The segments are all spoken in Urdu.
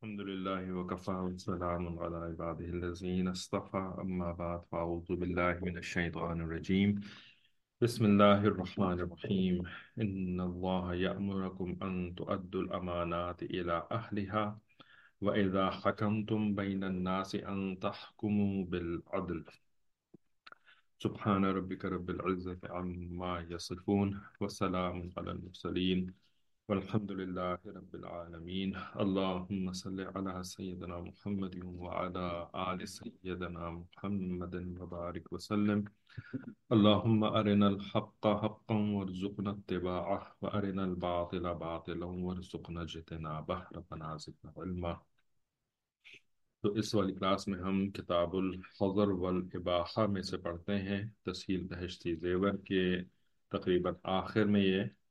الحمد لله وكفى وسلام على عباده الذين اصطفى أما بعد فأعوذ بالله من الشيطان الرجيم. بسم الله الرحمن الرحيم. إن الله يأمركم أن تؤدوا الأمانات إلى أهلها وإذا حكمتم بين الناس أن تحكموا بالعدل. سبحان ربك رب العزة عما يصفون وسلام على المرسلين والحمد لله رب العالمين. اللهم صل على سيدنا محمد وعلى آل سيدنا محمد وبارك وسلم. اللهم أرنا الحق حقا وارزقنا اتباعه وأرنا الباطل باطلا وارزقنا اجتنابه ربنا زدنا علما. تو اس والی کلاس میں ہم کتاب الحظر والاباحہ میں سے پڑھتے ہیں تسہیل بہشتی زیور کے تقریباً آخر میں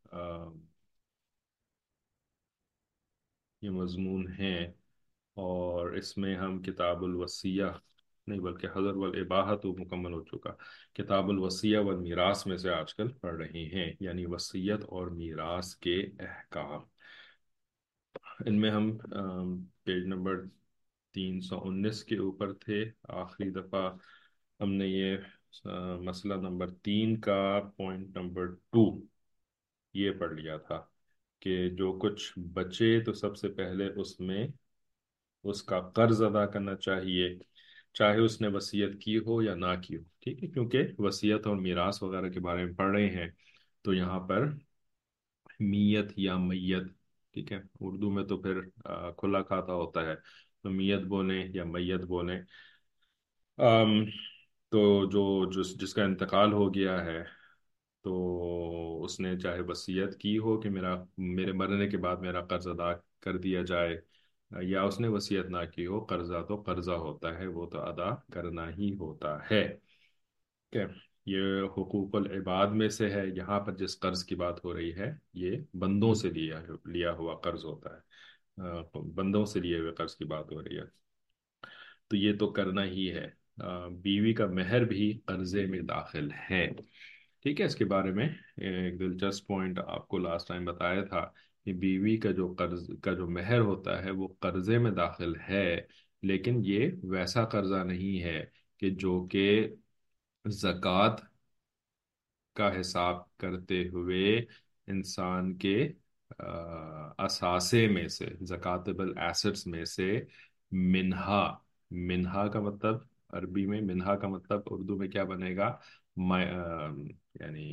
یہ مضمون ہیں، اور اس میں ہم کتاب الوصیہ نہیں بلکہ حظر والاباحہ تو مکمل ہو چکا، کتاب الوصیہ والمیراث میں سے آج کل پڑھ رہے ہیں، یعنی وصیت اور میراث کے احکام۔ ان میں ہم پیج نمبر 319 کے اوپر تھے۔ آخری دفعہ ہم نے یہ مسئلہ نمبر 3 کا پوائنٹ نمبر 2 یہ پڑھ لیا تھا کہ جو کچھ بچے تو سب سے پہلے اس میں اس کا قرض ادا کرنا چاہیے، چاہے اس نے وصیت کی ہو یا نہ کی ہو، ٹھیک ہے، کیونکہ وصیت اور میراث وغیرہ کے بارے میں پڑھ رہے ہیں تو یہاں پر میت یا میت، ٹھیک ہے، اردو میں تو پھر کھلا کھاتا ہوتا ہے تو میت بولیں یا میت بولیں۔ آم، تو جس کا انتقال ہو گیا ہے تو اس نے چاہے وصیت کی ہو کہ میرے مرنے کے بعد میرا قرض ادا کر دیا جائے، یا اس نے وصیت نہ کی ہو، قرضہ تو قرضہ ہوتا ہے، وہ تو ادا کرنا ہی ہوتا ہے، ٹھیک ہے۔ یہ حقوق العباد میں سے ہے، یہاں پر جس قرض کی بات ہو رہی ہے یہ بندوں سے لیا ہوا قرض ہوتا ہے، بندوں سے لیے ہوئے قرض کی بات ہو رہی ہے، تو یہ تو کرنا ہی ہے۔ بیوی کا مہر بھی قرضے میں داخل ہے، ٹھیک ہے۔ اس کے بارے میں ایک دلچسپ پوائنٹ آپ کو لاسٹ ٹائم بتایا تھا کہ بیوی کا جو قرض کا جو مہر ہوتا ہے وہ قرضے میں داخل ہے، لیکن یہ ویسا قرضہ نہیں ہے کہ جو کہ زکوٰۃ کا حساب کرتے ہوئے انسان کے اثاثے میں سے، زکاتبل ایسٹس میں سے منہا، منہا کا مطلب عربی میں، منہا کا مطلب اردو میں کیا بنے گا؟ یعنی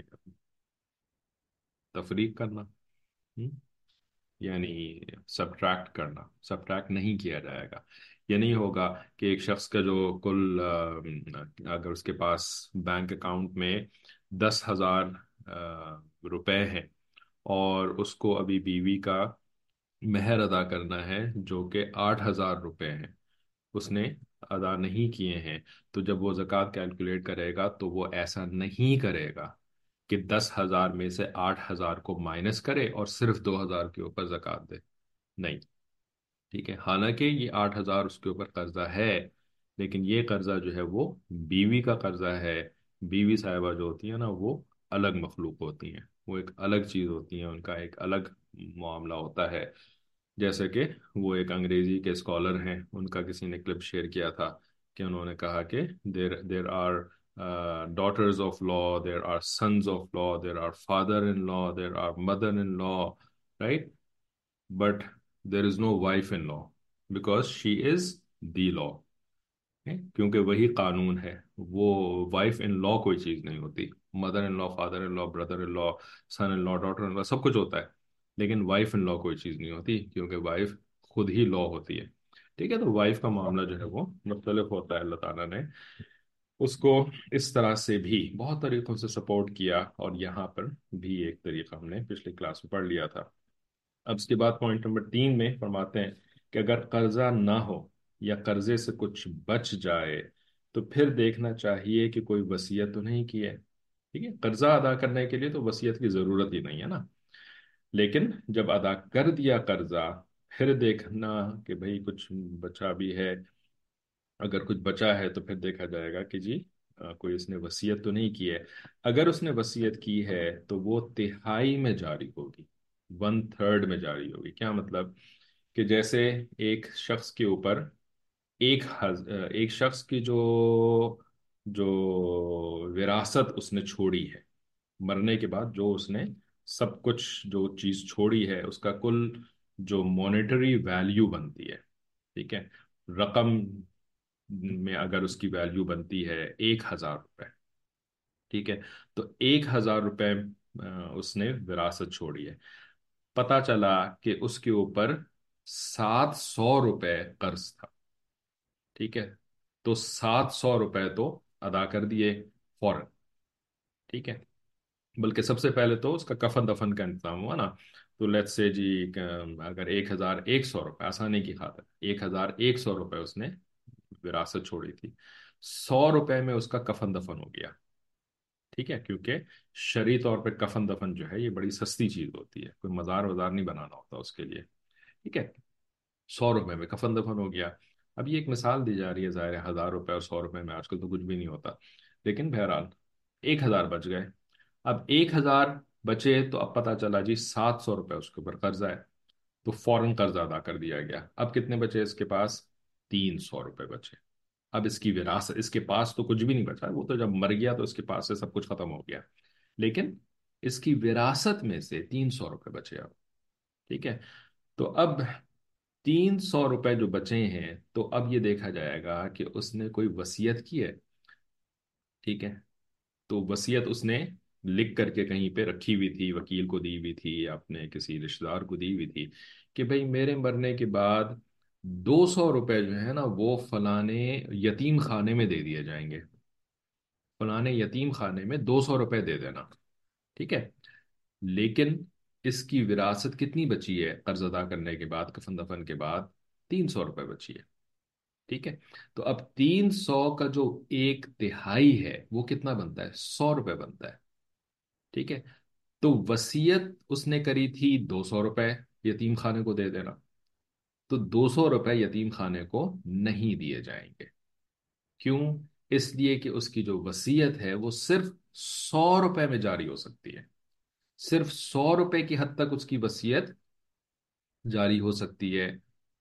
تفریق کرنا، ہم؟ یعنی سبٹریکٹ کرنا، سبٹریکٹ نہیں کیا جائے گا۔ یہ نہیں ہوگا کہ ایک شخص کا جو کل اگر اس کے پاس بینک اکاؤنٹ میں 10,000 روپے ہیں اور اس کو ابھی بیوی کا مہر ادا کرنا ہے جو کہ 8,000 روپے ہیں، اس نے ادا نہیں کیے ہیں، تو جب وہ زکوٰۃ کیلکولیٹ کرے گا تو وہ ایسا نہیں کرے گا کہ 10,000 میں سے 8,000 کو مائنس کرے اور صرف 2,000 کے اوپر زکوٰۃ دے، نہیں، ٹھیک ہے۔ حالانکہ یہ 8,000 اس کے اوپر قرضہ ہے، لیکن یہ قرضہ جو ہے وہ بیوی کا قرضہ ہے۔ بیوی صاحبہ جو ہوتی ہیں نا وہ الگ مخلوق ہوتی ہیں، وہ ایک الگ چیز ہوتی ہیں، ان کا ایک الگ معاملہ ہوتا ہے۔ جیسے کہ وہ ایک انگریزی کے اسکالر ہیں، ان کا کسی نے کلپ شیئر کیا تھا کہ انہوں نے کہا کہ there are daughters of law, there are sons of law, there are father-in-law, there are mother-in-law, right? But there is no wife-in-law because she is the law. کیونکہ وہی قانون ہے، وہ وائف ان لا کوئی چیز نہیں ہوتی۔ Mother in law, father in law, brother in law, son in law, daughter in law, سب کچھ ہوتا ہے، لیکن وائف ان لا کوئی چیز نہیں ہوتی، کیونکہ وائف خود ہی لا ہوتی ہے، ٹھیک ہے۔ تو وائف کا معاملہ جو ہے وہ مختلف ہوتا ہے، اللہ تعالیٰ نے اس کو اس طرح سے بھی بہت طریقوں سے سپورٹ کیا، اور یہاں پر بھی ایک طریقہ ہم نے پچھلی کلاس میں پڑھ لیا تھا۔ اب اس کے بعد پوائنٹ نمبر 3 میں فرماتے ہیں کہ اگر قرضہ نہ ہو یا قرضے سے کچھ بچ جائے تو پھر دیکھنا چاہیے کہ کوئی وصیت تو نہیں کی ہے، ٹھیک ہے۔ قرضہ ادا کرنے کے لیے تو وصیت کی ضرورت ہی نہیں ہے نا، لیکن جب ادا کر دیا قرضہ پھر دیکھنا کہ بھئی کچھ بچا بھی ہے، اگر کچھ بچا ہے تو پھر دیکھا جائے گا کہ جی کوئی اس نے وصیت تو نہیں کی ہے۔ اگر اس نے وصیت کی ہے تو وہ تہائی میں جاری ہوگی، 1/3 میں جاری ہوگی۔ کیا مطلب؟ کہ جیسے ایک شخص کے اوپر ایک شخص کی جو جو وراثت اس نے چھوڑی ہے، مرنے کے بعد جو اس نے سب کچھ جو چیز چھوڑی ہے، اس کا کل جو مانیٹری ویلیو بنتی ہے، ٹھیک ہے، رقم میں اگر اس کی ویلیو بنتی ہے 1,000 روپے، ٹھیک ہے، تو 1,000 روپے اس نے وراثت چھوڑی ہے، پتا چلا کہ اس کے اوپر 700 روپے قرض تھا، ٹھیک ہے، تو 700 روپے تو ادا کر دیے فوراً، ٹھیک ہے، بلکہ سب سے پہلے تو اس کا کفن دفن کا انتظام ہوا نا، تو لیٹ سے جی اگر 1,100 روپے آسانی کی خاطر 1,100 روپے اس نے وراثت چھوڑی تھی، 100 روپے میں اس کا کفن دفن ہو گیا، ٹھیک ہے، کیونکہ شرعی طور پہ کفن دفن جو ہے یہ بڑی سستی چیز ہوتی ہے، کوئی مزار وزار نہیں بنانا ہوتا اس کے لیے، ٹھیک ہے، 100 روپے میں کفن دفن ہو گیا۔ اب یہ ایک مثال دی جا رہی ہے، ظاہر ہے 1,000 روپے اور 100 روپے میں آج کل تو کچھ بھی نہیں ہوتا، لیکن بہرحال 1,000 بچ گئے۔ اب 1,000 بچے تو اب پتا چلا جی 700 روپے اس کے اوپر قرضہ ہے، تو فوراً قرضہ ادا کر دیا گیا۔ اب کتنے بچے اس کے پاس؟ 300 روپے بچے۔ اب اس کی وراثت، اس کے پاس تو کچھ بھی نہیں بچا، وہ تو جب مر گیا تو اس کے پاس سے سب کچھ ختم ہو گیا، لیکن اس کی وراثت میں سے 300 روپے بچے اب، ٹھیک ہے، تو اب 300 روپے جو بچے ہیں تو اب یہ دیکھا جائے گا کہ اس نے کوئی وصیت کی ہے، ٹھیک ہے، تو وصیت اس نے لکھ کر کے کہیں پہ رکھی ہوئی تھی، وکیل کو دی ہوئی تھی یا اپنے کسی رشتہ دار کو دی ہوئی تھی کہ بھئی میرے مرنے کے بعد 200 روپے جو ہے نا وہ فلانے یتیم خانے میں دے دیے جائیں گے، فلانے یتیم خانے میں 200 روپے دے دینا، ٹھیک ہے، لیکن اس کی وراثت کتنی بچی ہے قرض ادا کرنے کے بعد، کفن دفن کے بعد؟ 300 روپے بچی ہے، ٹھیک ہے، تو اب 300 کا جو 1/3 ہے وہ کتنا بنتا ہے؟ 100 روپے بنتا ہے، ٹھیک ہے، تو وصیت اس نے کری تھی 200 روپے یتیم خانے کو دے دینا، تو 200 روپے یتیم خانے کو نہیں دیے جائیں گے، کیوں؟ اس لیے کہ اس کی جو وصیت ہے وہ صرف 100 روپے میں جاری ہو سکتی ہے، صرف 100 روپے کی حد تک اس کی وصیت جاری ہو سکتی ہے،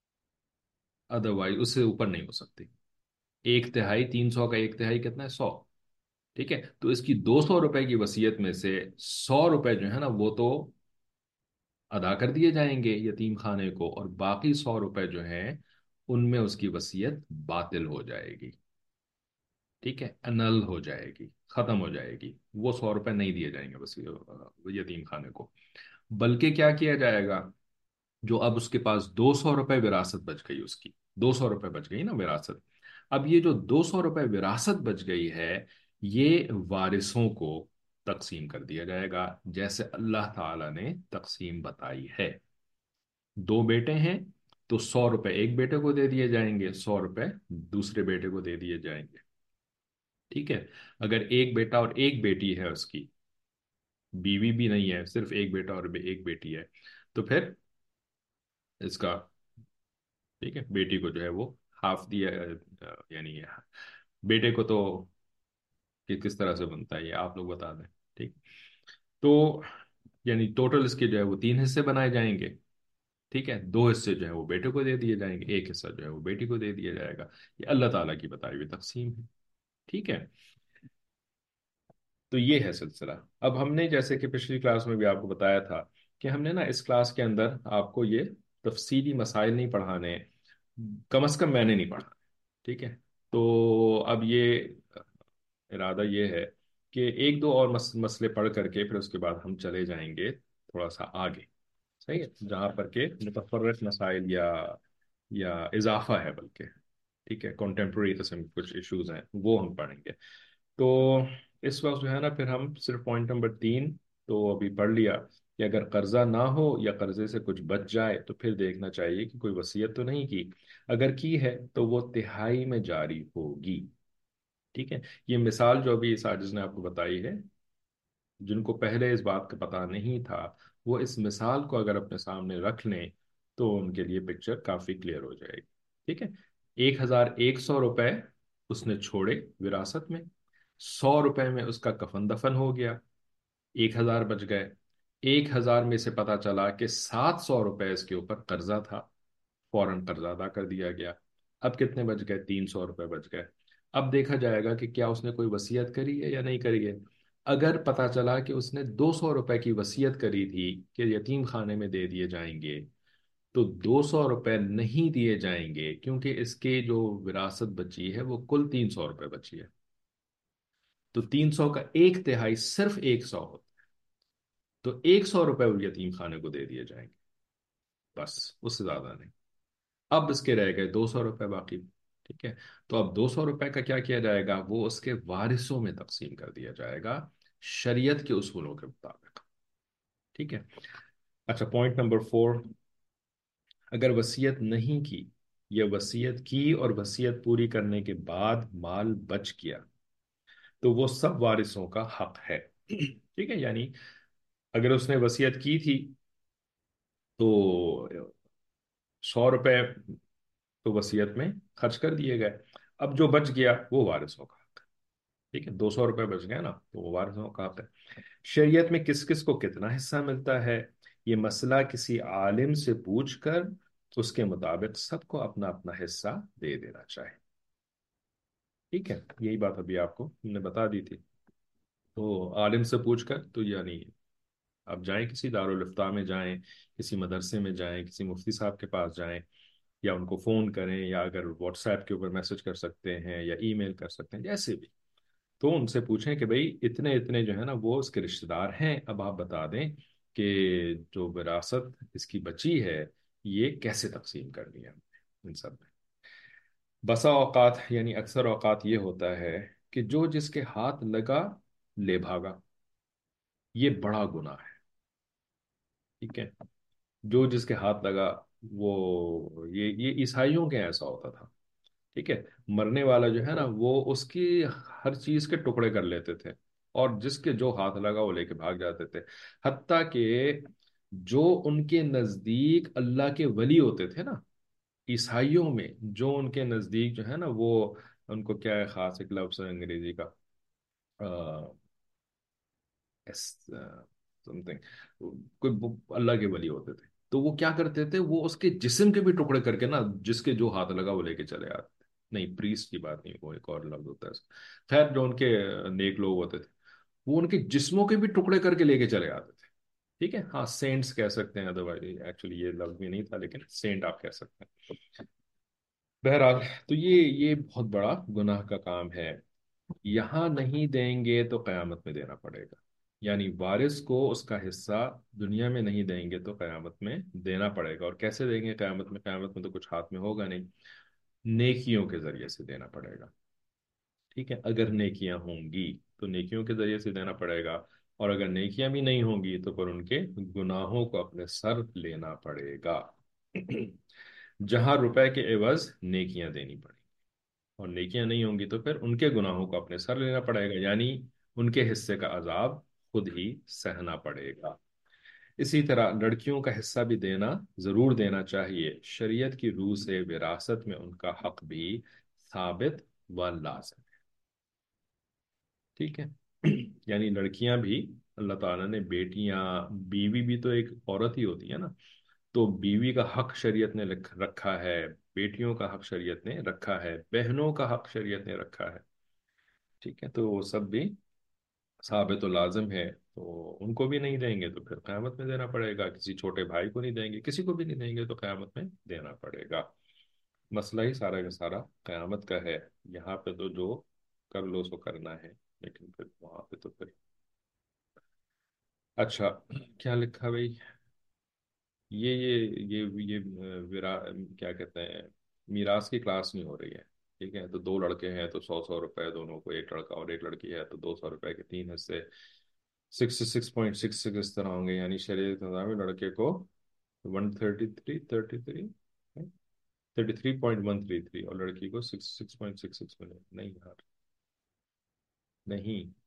ادروائز اس سے اوپر نہیں ہو سکتی۔ 1/3، 300 کا 1/3 کتنا ہے؟ 100، ٹھیک ہے، تو اس کی 200 روپے کی وصیت میں سے 100 روپے جو ہے نا وہ تو ادا کر دیے جائیں گے یتیم خانے کو، اور باقی 100 روپے جو ہیں ان میں اس کی وصیت باطل ہو جائے گی، ٹھیک ہے، انل ہو جائے گی، ختم ہو جائے گی، وہ 100 روپے نہیں دیے جائیں گے بس یتیم خانے کو، بلکہ کیا کیا جائے گا؟ جو اب اس کے پاس 200 روپے وراثت بچ گئی، اس کی 200 روپے بچ گئی نا وراثت، اب یہ جو 200 روپے وراثت بچ گئی ہے یہ وارثوں کو تقسیم کر دیا جائے گا جیسے اللہ تعالی نے تقسیم بتائی ہے۔ 2 بیٹے ہیں تو 100 روپے ایک بیٹے کو دے دیے جائیں گے، 100 روپے دوسرے بیٹے کو دے دیے جائیں گے، ٹھیک ہے، اگر ایک بیٹا اور ایک بیٹی ہے، اس کی بیوی بھی نہیں ہے، صرف ایک بیٹا اور ایک بیٹی ہے، تو پھر اس کا، ٹھیک ہے، بیٹی کو جو ہے وہ ہاف دیا، یعنی بیٹے کو تو کہ کس طرح سے بنتا ہے یہ آپ لوگ بتا دیں، ٹھیک، تو یعنی ٹوٹل اس کے جو ہے وہ 3 حصے بنائے جائیں گے، ٹھیک ہے، 2 حصے جو ہے وہ بیٹے کو دے دیے جائیں گے، ایک حصہ جو ہے وہ بیٹی کو دے دیا جائے گا، یہ اللہ تعالیٰ کی بتائی ہوئی تقسیم ہے، ٹھیک ہے، تو یہ ہے سلسلہ۔ اب ہم نے جیسے کہ پچھلی کلاس میں بھی آپ کو بتایا تھا کہ ہم نے نا اس کلاس کے اندر آپ کو یہ تفصیلی مسائل نہیں پڑھانے، کم از کم میں نے نہیں پڑھا، ٹھیک ہے، تو اب یہ ارادہ یہ ہے کہ ایک دو اور مسئلے پڑھ کر کے پھر اس کے بعد ہم چلے جائیں گے تھوڑا سا آگے، صحیح ہے، جہاں پر کہ متفرق مسائل یا اضافہ ہے بلکہ، ٹھیک ہے، کنٹمپرری قسم کے کچھ ایشوز ہیں وہ ہم پڑھیں گے، تو اس وقت جو ہے نا پھر ہم صرف پوائنٹ نمبر 3 تو ابھی پڑھ لیا کہ اگر قرضہ نہ ہو یا قرضے سے کچھ بچ جائے تو پھر دیکھنا چاہیے کہ کوئی وصیت تو نہیں کی، اگر کی ہے تو وہ تہائی میں جاری ہوگی، ٹھیک ہے، یہ مثال جو ابھی ساجد نے آپ کو بتائی ہے، جن کو پہلے اس بات کا پتہ نہیں تھا وہ اس مثال کو اگر اپنے سامنے رکھ لیں تو ان کے لیے پکچر کافی کلیئر ہو جائے گی، ٹھیک ہے، 1,100 روپے اس نے چھوڑے وراثت میں، 100 روپے میں اس کا کفن دفن ہو گیا، 1,000 بچ گئے، 1,000 میں سے پتا چلا کہ 700 روپے اس کے اوپر قرضہ تھا، فوراً قرض ادا کر دیا گیا. اب کتنے بچ گئے؟ 300 روپے بچ گئے. اب دیکھا جائے گا کہ کیا اس نے کوئی وصیت کری ہے یا نہیں کری ہے. اگر پتا چلا کہ اس نے 200 روپے کی وصیت کری تھی کہ یتیم خانے میں دے دیے جائیں گے، تو 200 روپے نہیں دیے جائیں گے، کیونکہ اس کے جو وراثت بچی ہے وہ کل 300 روپے بچی ہے. تو 300 کا ایک تہائی صرف 100 ہوتا. تو 100 روپے وہ یتیم خانے کو دے دیے جائیں گے، بس، اس سے زیادہ نہیں. اب اس کے رہ گئے 200 روپے باقی. ٹھیک ہے. تو اب 200 روپے کا کیا کیا جائے گا؟ وہ اس کے وارثوں میں تقسیم کر دیا جائے گا شریعت کے اصولوں کے مطابق. ٹھیک ہے. اچھا، پوائنٹ نمبر 4. اگر وصیت نہیں کی یا وصیت کی اور وصیت پوری کرنے کے بعد مال بچ گیا تو وہ سب وارثوں کا حق ہے. ٹھیک ہے. یعنی اگر اس نے وصیت کی تھی تو 100 روپے تو وصیت میں خرچ کر دیے گئے. اب جو بچ گیا وہ وارثوں کا حق ہے. ٹھیک ہے. 200 روپے بچ گئے نا، تو وہ وارثوں کا حق ہے. شریعت میں کس کس کو کتنا حصہ ملتا ہے، یہ مسئلہ کسی عالم سے پوچھ کر اس کے مطابق سب کو اپنا اپنا حصہ دے دینا چاہیے. ٹھیک ہے. یہی بات ابھی آپ کو ہم نے بتا دی تھی. تو عالم سے پوچھ کر، تو یعنی آپ جائیں کسی دارالفتہ میں جائیں، کسی مدرسے میں جائیں، کسی مفتی صاحب کے پاس جائیں، یا ان کو فون کریں، یا اگر واٹس ایپ کے اوپر میسج کر سکتے ہیں یا ای میل کر سکتے ہیں، جیسے بھی. تو ان سے پوچھیں کہ بھئی اتنے اتنے جو ہے نا وہ اس کے رشتہ دار ہیں، اب آپ بتا دیں کہ جو وراثت اس کی بچی ہے یہ کیسے تقسیم کرنی ہے ان سب میں. بسا اوقات یعنی اکثر اوقات یہ ہوتا ہے کہ جو جس کے ہاتھ لگا لے بھاگا. یہ بڑا گناہ ہے. ٹھیک ہے. جو جس کے ہاتھ لگا وہ یہ عیسائیوں کے ایسا ہوتا تھا. ٹھیک ہے. مرنے والا جو ہے نا وہ اس کی ہر چیز کے ٹکڑے کر لیتے تھے، اور جس کے جو ہاتھ لگا وہ لے کے بھاگ جاتے تھے. حتیٰ کہ جو ان کے نزدیک اللہ کے ولی ہوتے تھے نا، عیسائیوں میں جو ان کے نزدیک جو ہے نا وہ، ان کو کیا ہے، خاص ایک لفظ ہے انگریزی کا، سم تھنگ، کوئی اللہ کے ولی ہوتے تھے، تو وہ کیا کرتے تھے، وہ اس کے جسم کے بھی ٹکڑے کر کے نا جس کے جو ہاتھ لگا وہ لے کے چلے آتے تھے. نہیں، پریسٹ کی بات نہیں، وہ ایک اور لفظ ہوتا ہے اس کا. خیر، جو ان کے نیک لوگ ہوتے تھے وہ ان کے جسموں کے بھی ٹکڑے کر کے لے کے چلے آتے تھے. ٹھیک ہے. ہاں، سینٹس کہہ سکتے ہیں، ادروائز ایکچولی یہ لفظ بھی نہیں تھا، لیکن سینٹ آپ کہہ سکتے ہیں. بہرحال، تو یہ بہت بڑا گناہ کا کام ہے. یہاں نہیں دیں گے تو قیامت میں دینا پڑے گا. یعنی وارث کو اس کا حصہ دنیا میں نہیں دیں گے تو قیامت میں دینا پڑے گا. اور کیسے دیں گے قیامت میں؟ قیامت میں تو کچھ ہاتھ میں ہوگا نہیں، نیکیوں کے ذریعے سے دینا پڑے گا. ٹھیک ہے. اگر نیکیاں ہوں گی تو نیکیوں کے ذریعے سے دینا پڑے گا، اور اگر نیکیاں بھی نہیں ہوں گی تو پھر ان کے گناہوں کو اپنے سر لینا پڑے گا. جہاں روپے کے عوض نیکیاں دینی پڑیں، اور نیکیاں نہیں ہوں گی تو پھر ان کے گناہوں کو اپنے سر لینا پڑے گا، یعنی ان کے حصے کا عذاب خود ہی سہنا پڑے گا. اسی طرح لڑکیوں کا حصہ بھی دینا ضرور دینا چاہیے. شریعت کی روح سے وراثت میں ان کا حق بھی ثابت و لازم ہے. ٹھیک ہے. یعنی لڑکیاں بھی، اللہ تعالیٰ نے بیٹیاں، بیوی بھی تو ایک عورت ہی ہوتی ہے نا، تو بیوی کا حق شریعت نے رکھا ہے، بیٹیوں کا حق شریعت نے رکھا ہے، بہنوں کا حق شریعت نے رکھا ہے. ٹھیک ہے. تو وہ سب بھی ثابت و لازم ہے. تو ان کو بھی نہیں دیں گے تو پھر قیامت میں دینا پڑے گا. کسی چھوٹے بھائی کو نہیں دیں گے، کسی کو بھی نہیں دیں گے تو قیامت میں دینا پڑے گا. مسئلہ ہی سارا کا سارا قیامت کا ہے. یہاں پہ تو جو کر لو سو کرنا ہے، لیکن پھر وہاں پہ تو پھر. اچھا، کیا لکھا بھائی؟ یہ کیا کہتے ہیں، میراث کی کلاس نہیں ہو رہی ہے. ٹھیک ہے. تو دو لڑکے ہیں تو 100 100 روپے دونوں کو، ایک لڑکا اور ایک لڑکی ہے تو 200 روپے کے تین حصے، 66.66 اس طرح ہوں گے. یعنی شریعت کے مطابق لڑکے کو 33.133 اور لڑکی کو 66.66 ملے. نہیں یار، نہیں.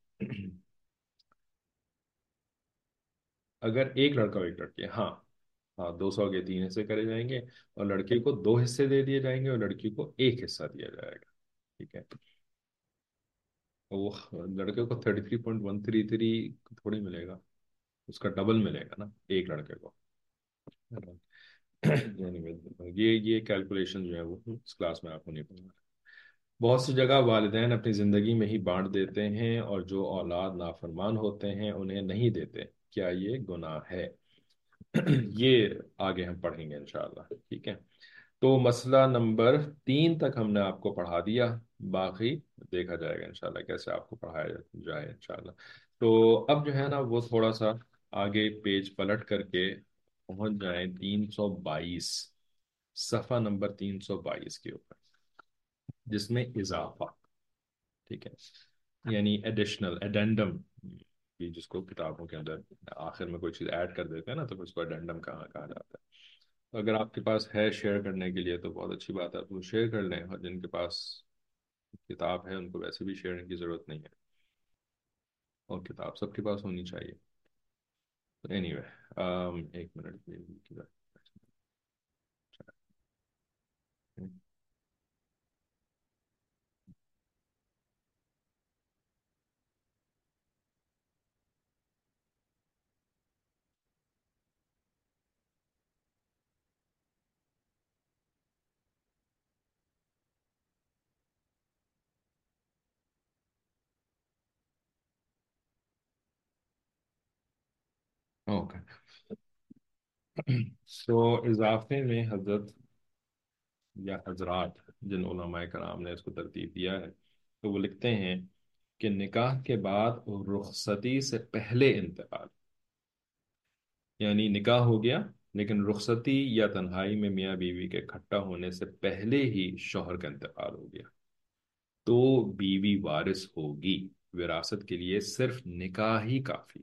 اگر ایک لڑکا اور ایک لڑکی ہے، ہاں، ہاں، 200 کے تین حصے کرے جائیں گے، اور لڑکے کو دو حصے دے دیے جائیں گے اور لڑکی کو ایک حصہ دیا جائے گا. ٹھیک ہے. وہ لڑکے کو 33.133 تھوڑی ملے گا، اس کا ڈبل ملے گا نا ایک لڑکے کو. یعنی یہ کیلکولیشن جو ہے وہ اس کلاس میں آپ کو نہیں پڑھنا. بہت سی جگہ والدین اپنی زندگی میں ہی بانٹ دیتے ہیں اور جو اولاد نافرمان ہوتے ہیں انہیں نہیں دیتے. کیا یہ گناہ ہے؟ یہ آگے ہم پڑھیں گے انشاءاللہ. ٹھیک ہے. تو مسئلہ نمبر 3 تک ہم نے آپ کو پڑھا دیا. باقی دیکھا جائے گا انشاءاللہ کیسے آپ کو پڑھایا جائے انشاءاللہ. تو اب جو ہے نا وہ تھوڑا سا آگے پیج پلٹ کر کے پہنچ جائیں 322، صفحہ نمبر 322 کے اوپر، جس میں اضافہ. ٹھیک ہے. یعنی ایڈیشنل ایڈینڈم، یہ جس کو کتابوں کے اندر آخر میں کوئی چیز ایڈ کر دیتے ہیں نا تو اس کو ایڈینڈم کہا جاتا ہے. تو اگر آپ کے پاس ہے شیئر کرنے کے لیے تو بہت اچھی بات ہے، آپ وہ شیئر کر لیں، اور جن کے پاس کتاب ہے ان کو ویسے بھی شیئر کی ضرورت نہیں ہے، اور کتاب سب کے پاس ہونی چاہیے. اینی وے، ایک منٹ. اوکے. تو اضافے میں حضرت یا حضرات، جن علماء کرام نے اس کو ترتیب دیا ہے، تو وہ لکھتے ہیں کہ نکاح کے بعد رخصتی سے پہلے انتقال، یعنی نکاح ہو گیا لیکن رخصتی یا تنہائی میں میاں بیوی کے اکٹھا ہونے سے پہلے ہی شوہر کا انتقال ہو گیا تو بیوی وارث ہوگی. وراثت کے لیے صرف نکاح ہی کافی.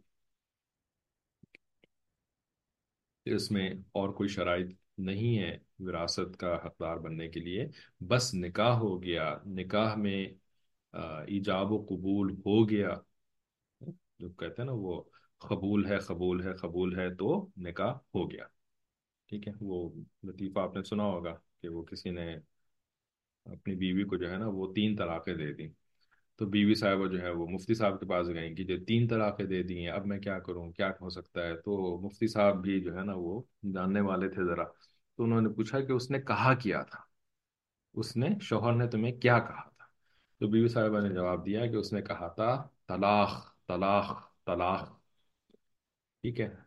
اس میں اور کوئی شرائط نہیں ہے وراثت کا حقدار بننے کے لیے. بس نکاح ہو گیا، نکاح میں ایجاب و قبول ہو گیا، جو کہتے ہیں نا وہ قبول ہے قبول ہے قبول ہے، تو نکاح ہو گیا. ٹھیک ہے. وہ لطیفہ آپ نے سنا ہوگا کہ وہ کسی نے اپنی بیوی کو جو ہے نا وہ 3 طلاقیں دے دی. تو بیوی صاحبہ جو ہے وہ مفتی صاحب کے پاس گئیں کہ جو 3 طلاقیں دے دی ہیں اب میں کیا کروں، کیا ہو سکتا ہے. تو مفتی صاحب بھی جو ہے نا وہ جاننے والے تھے ذرا، تو انہوں نے پوچھا کہ اس نے کہا کیا تھا، اس نے شوہر نے تمہیں کیا کہا تھا. تو بیوی صاحبہ نے جواب دیا کہ اس نے کہا تھا طلاق طلاق طلاق. ٹھیک ہے.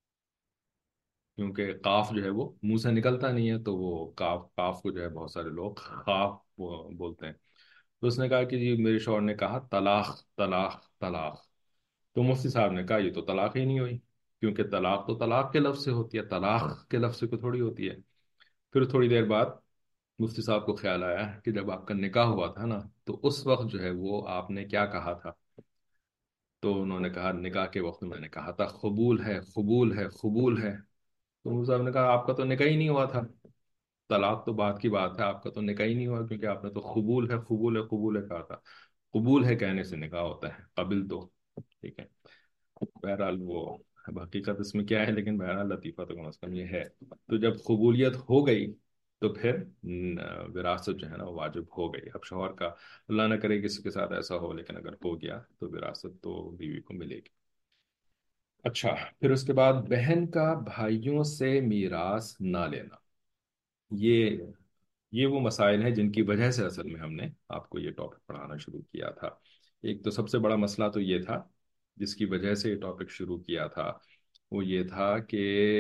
کیونکہ قاف جو ہے وہ منہ سے نکلتا نہیں ہے، تو وہ قاف قاف کو جو ہے بہت سارے لوگ خاف بولتے ہیں. تو اس نے کہا کہ جی میرے شوہر نے کہا طلاق طلاق طلاق. تو مفتی صاحب نے کہا یہ تو طلاق ہی نہیں ہوئی، کیونکہ طلاق تو طلاق کے لفظ سے ہوتی ہے، طلاق کے لفظ سے کو تھوڑی ہوتی ہے. پھر تھوڑی دیر بعد مفتی صاحب کو خیال آیا کہ جب آپ کا نکاح ہوا تھا نا تو اس وقت جو ہے وہ آپ نے کیا کہا تھا. تو انہوں نے کہا نکاح کے وقت میں نے کہا تھا قبول ہے قبول ہے قبول ہے. تو مفتی صاحب نے کہا آپ کا تو نکاح ہی نہیں ہوا تھا، طلاق تو بات کی بات ہے، آپ کا تو نکاح ہی نہیں ہوا کیونکہ آپ نے تو قبول ہے قبول ہے قبول ہے کہا تھا. قبول ہے کہنے سے نکاح ہوتا ہے، قبل تو. ٹھیک ہے. بہرحال وہ اب حقیقت اس میں کیا ہے، لیکن بہرحال لطیفہ تو کم از کم یہ ہے. تو جب قبولیت ہو گئی تو پھر وراثت جو ہے نا وہ واجب ہو گئی. اب شوہر کا اللہ نہ کرے کسی کے ساتھ ایسا ہو، لیکن اگر ہو گیا تو وراثت تو بیوی کو ملے گی. اچھا. پھر اس کے بعد بہن کا بھائیوں سے میراث نہ لینا. یہ یہ وہ مسائل ہیں جن کی وجہ سے اصل میں ہم نے آپ کو یہ ٹاپک پڑھانا شروع کیا تھا. ایک تو سب سے بڑا مسئلہ تو یہ تھا جس کی وجہ سے یہ ٹاپک شروع کیا تھا، وہ یہ تھا کہ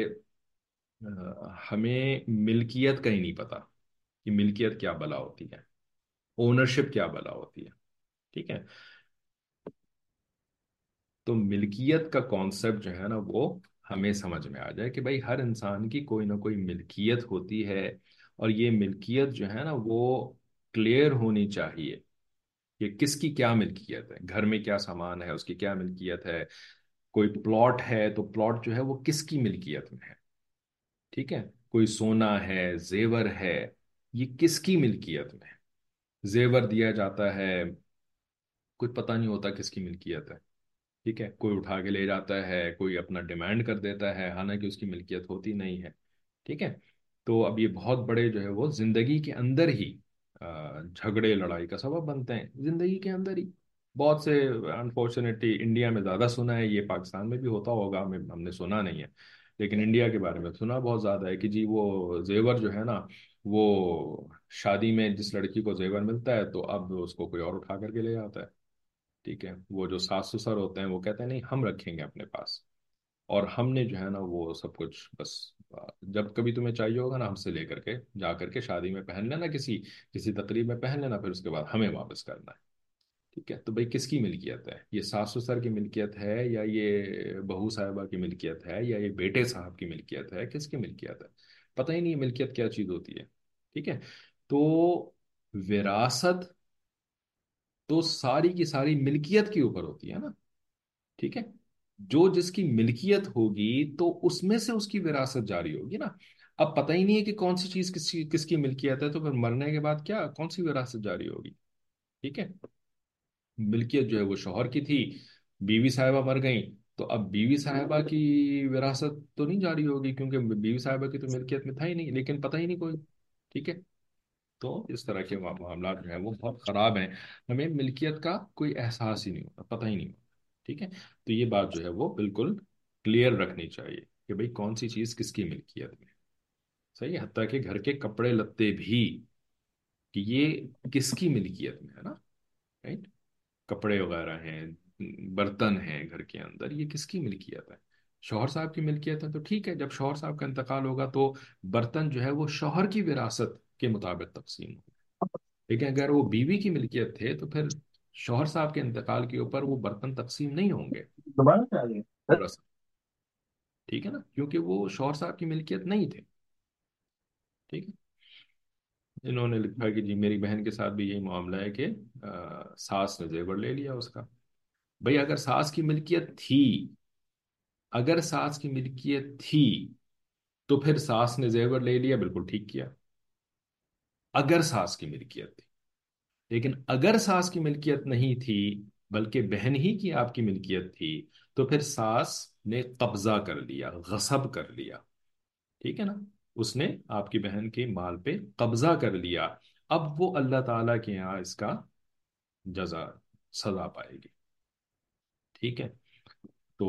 ہمیں ملکیت کا ہی نہیں پتا کہ ملکیت کیا بلا ہوتی ہے، اونرشپ کیا بلا ہوتی ہے. ٹھیک ہے. تو ملکیت کا کانسیپٹ جو ہے نا وہ ہمیں سمجھ میں آ جائے کہ بھائی ہر انسان کی کوئی نہ کوئی ملکیت ہوتی ہے، اور یہ ملکیت جو ہے نا وہ کلیئر ہونی چاہیے کہ کس کی کیا ملکیت ہے. گھر میں کیا سامان ہے اس کی کیا ملکیت ہے، کوئی پلاٹ ہے تو پلاٹ جو ہے وہ کس کی ملکیت میں ہے. ٹھیک ہے. کوئی سونا ہے، زیور ہے، یہ کس کی ملکیت میں ہے. زیور دیا جاتا ہے، کچھ پتہ نہیں ہوتا کس کی ملکیت ہے. ٹھیک ہے. کوئی اٹھا کے لے جاتا ہے، کوئی اپنا ڈیمانڈ کر دیتا ہے حالانکہ اس کی ملکیت ہوتی نہیں ہے. ٹھیک ہے. تو اب یہ بہت بڑے جو ہے وہ زندگی کے اندر ہی جھگڑے لڑائی کا سبب بنتے ہیں، زندگی کے اندر ہی. بہت سے انفارچونیٹلی انڈیا میں زیادہ سنا ہے، یہ پاکستان میں بھی ہوتا ہوگا، ہم نے سنا نہیں ہے. لیکن انڈیا کے بارے میں سنا بہت زیادہ ہے کہ جی وہ زیور جو ہے نا، وہ شادی میں جس لڑکی کو زیور ملتا ہے تو اب اس کو کوئی اور اٹھا کر کے لے جاتا ہے. ٹھیک ہے، وہ جو ساس سسر ہوتے ہیں وہ کہتے ہیں نہیں ہم رکھیں گے اپنے پاس، اور ہم نے جو ہے نا وہ سب کچھ بس جب کبھی تمہیں چاہیے ہوگا نا ہم سے لے کر کے جا کر کے شادی میں پہن لینا، کسی کسی تقریب میں پہن لینا، پھر اس کے بعد ہمیں واپس کرنا ہے. ٹھیک ہے، تو بھائی کس کی ملکیت ہے یہ؟ ساس سسر کی ملکیت ہے، یا یہ بہو صاحبہ کی ملکیت ہے، یا یہ بیٹے صاحب کی ملکیت ہے؟ کس کی ملکیت ہے؟ پتہ ہی نہیں ہے ملکیت کیا چیز ہوتی ہے. ٹھیک ہے، تو وراثت تو ساری کی ساری ملکیت کے اوپر ہوتی ہے نا. ٹھیک ہے، جو جس کی ملکیت ہوگی تو اس میں سے اس کی وراثت جاری ہوگی نا. اب پتہ ہی نہیں ہے کہ کون سی چیز کس کی ملکیت ہے، تو پھر مرنے کے بعد کیا کون سی وراثت جاری ہوگی؟ ٹھیک ہے، ملکیت جو ہے وہ شوہر کی تھی، بیوی صاحبہ مر گئیں، تو اب بیوی صاحبہ کی وراثت تو نہیں جاری ہوگی کیونکہ بیوی صاحبہ کی تو ملکیت میں تھا ہی نہیں، لیکن پتہ ہی نہیں کوئی. ٹھیک ہے، تو اس طرح کے معاملات جو ہیں وہ بہت خراب ہیں. ہمیں ملکیت کا کوئی احساس ہی نہیں ہوتا، پتہ ہی نہیں ہوتا. ٹھیک ہے، تو یہ بات جو ہے وہ بالکل کلیئر رکھنی چاہیے کہ بھئی کون سی چیز کس کی ملکیت میں ہے. صحیح ہے، حتیٰ کہ گھر کے کپڑے لتے بھی کہ یہ کس کی ملکیت میں ہے نا. رائٹ، کپڑے وغیرہ ہیں، برتن ہیں گھر کے اندر، یہ کس کی ملکیت ہے؟ شوہر صاحب کی ملکیت ہے تو ٹھیک ہے، جب شوہر صاحب کا انتقال ہوگا تو برتن جو ہے وہ شوہر کی وراثت کے مطابق تقسیم ہوگا. لیکن اگر وہ بیوی کی ملکیت تھے تو پھر شوہر صاحب کے انتقال کے اوپر وہ برتن تقسیم نہیں ہوں گے دوبارہ سے آ گئے. دراصل. ٹھیک ہے نا، کیونکہ وہ شوہر صاحب کی ملکیت نہیں تھے. ٹھیک ہے، انہوں نے لکھا کہ جی میری بہن کے ساتھ بھی یہی معاملہ ہے کہ ساس نے زیور لے لیا اس کا. بھئی اگر ساس کی ملکیت تھی، اگر ساس کی ملکیت تھی تو پھر ساس نے زیور لے لیا، بالکل ٹھیک کیا اگر ساس کی ملکیت تھی. لیکن اگر ساس کی ملکیت نہیں تھی بلکہ بہن ہی کی آپ کی ملکیت تھی، تو پھر ساس نے قبضہ کر لیا، غصب کر لیا. ٹھیک ہے نا، اس نے آپ کی بہن کے مال پہ قبضہ کر لیا. اب وہ اللہ تعالیٰ کے یہاں اس کا جزا، سزا پائے گی. ٹھیک ہے، تو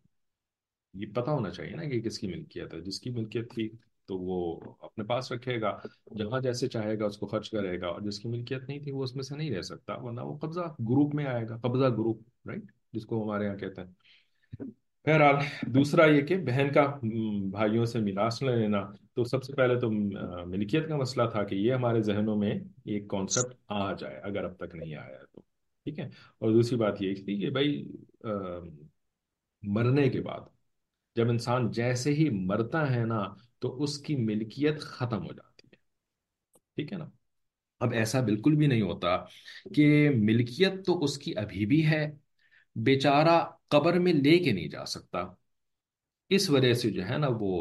یہ پتہ ہونا چاہیے نا کہ کس کی ملکیت ہے. جس کی ملکیت تھی تو وہ اپنے پاس رکھے گا، جہاں جیسے چاہے گا اس کو خرچ کرے گا، اور جس کی ملکیت نہیں تھی وہ اس میں سے نہیں رہ سکتا، ورنہ وہ قبضہ گروپ میں آئے گا، قبضہ گروپ، رائٹ، جس کو ہمارے یہاں کہتے ہیں. بہرحال، دوسرا یہ کہ بہن کا بھائیوں سے میراث نہ لینا، تو سب سے پہلے تو ملکیت کا مسئلہ تھا کہ یہ ہمارے ذہنوں میں ایک کانسیپٹ آ جائے اگر اب تک نہیں آیا ہے تو. ٹھیک ہے، اور دوسری بات یہ تھی کہ بھائی مرنے کے بعد جب انسان جیسے ہی مرتا ہے نا تو اس کی ملکیت ختم ہو جاتی ہے. ٹھیک ہے نا، اب ایسا بالکل بھی نہیں ہوتا کہ ملکیت تو اس کی ابھی بھی ہے، بیچارہ قبر میں لے کے نہیں جا سکتا، اس وجہ سے جو ہے نا وہ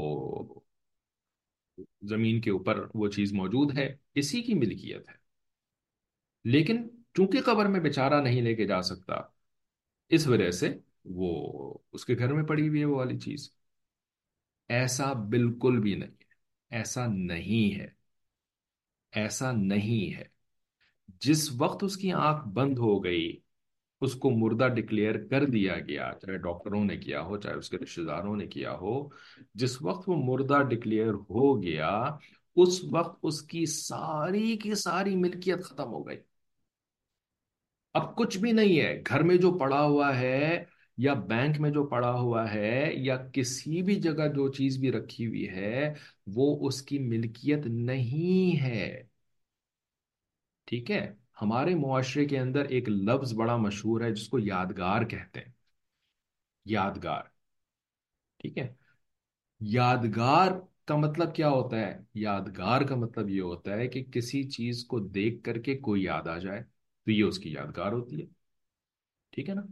زمین کے اوپر وہ چیز موجود ہے، اسی کی ملکیت ہے. لیکن چونکہ قبر میں بیچارہ نہیں لے کے جا سکتا، اس وجہ سے وہ اس کے گھر میں پڑی ہوئی ہے وہ والی چیز. ایسا بالکل بھی نہیں ہے، ایسا نہیں ہے، ایسا نہیں ہے. جس وقت اس کی آنکھ بند ہو گئی، اس کو مردہ ڈکلیئر کر دیا گیا، چاہے ڈاکٹروں نے کیا ہو چاہے اس کے رشتہ داروں نے کیا ہو، جس وقت وہ مردہ ڈکلیئر ہو گیا اس وقت اس کی ساری کی ساری ملکیت ختم ہو گئی. اب کچھ بھی نہیں ہے گھر میں جو پڑا ہوا ہے، یا بینک میں جو پڑا ہوا ہے، یا کسی بھی جگہ جو چیز بھی رکھی ہوئی ہے، وہ اس کی ملکیت نہیں ہے. ٹھیک ہے، ہمارے معاشرے کے اندر ایک لفظ بڑا مشہور ہے جس کو یادگار کہتے ہیں. یادگار. ٹھیک ہے، یادگار کا مطلب کیا ہوتا ہے؟ یادگار کا مطلب یہ ہوتا ہے کہ کسی چیز کو دیکھ کر کے کوئی یاد آ جائے تو یہ اس کی یادگار ہوتی ہے. ٹھیک ہے نا،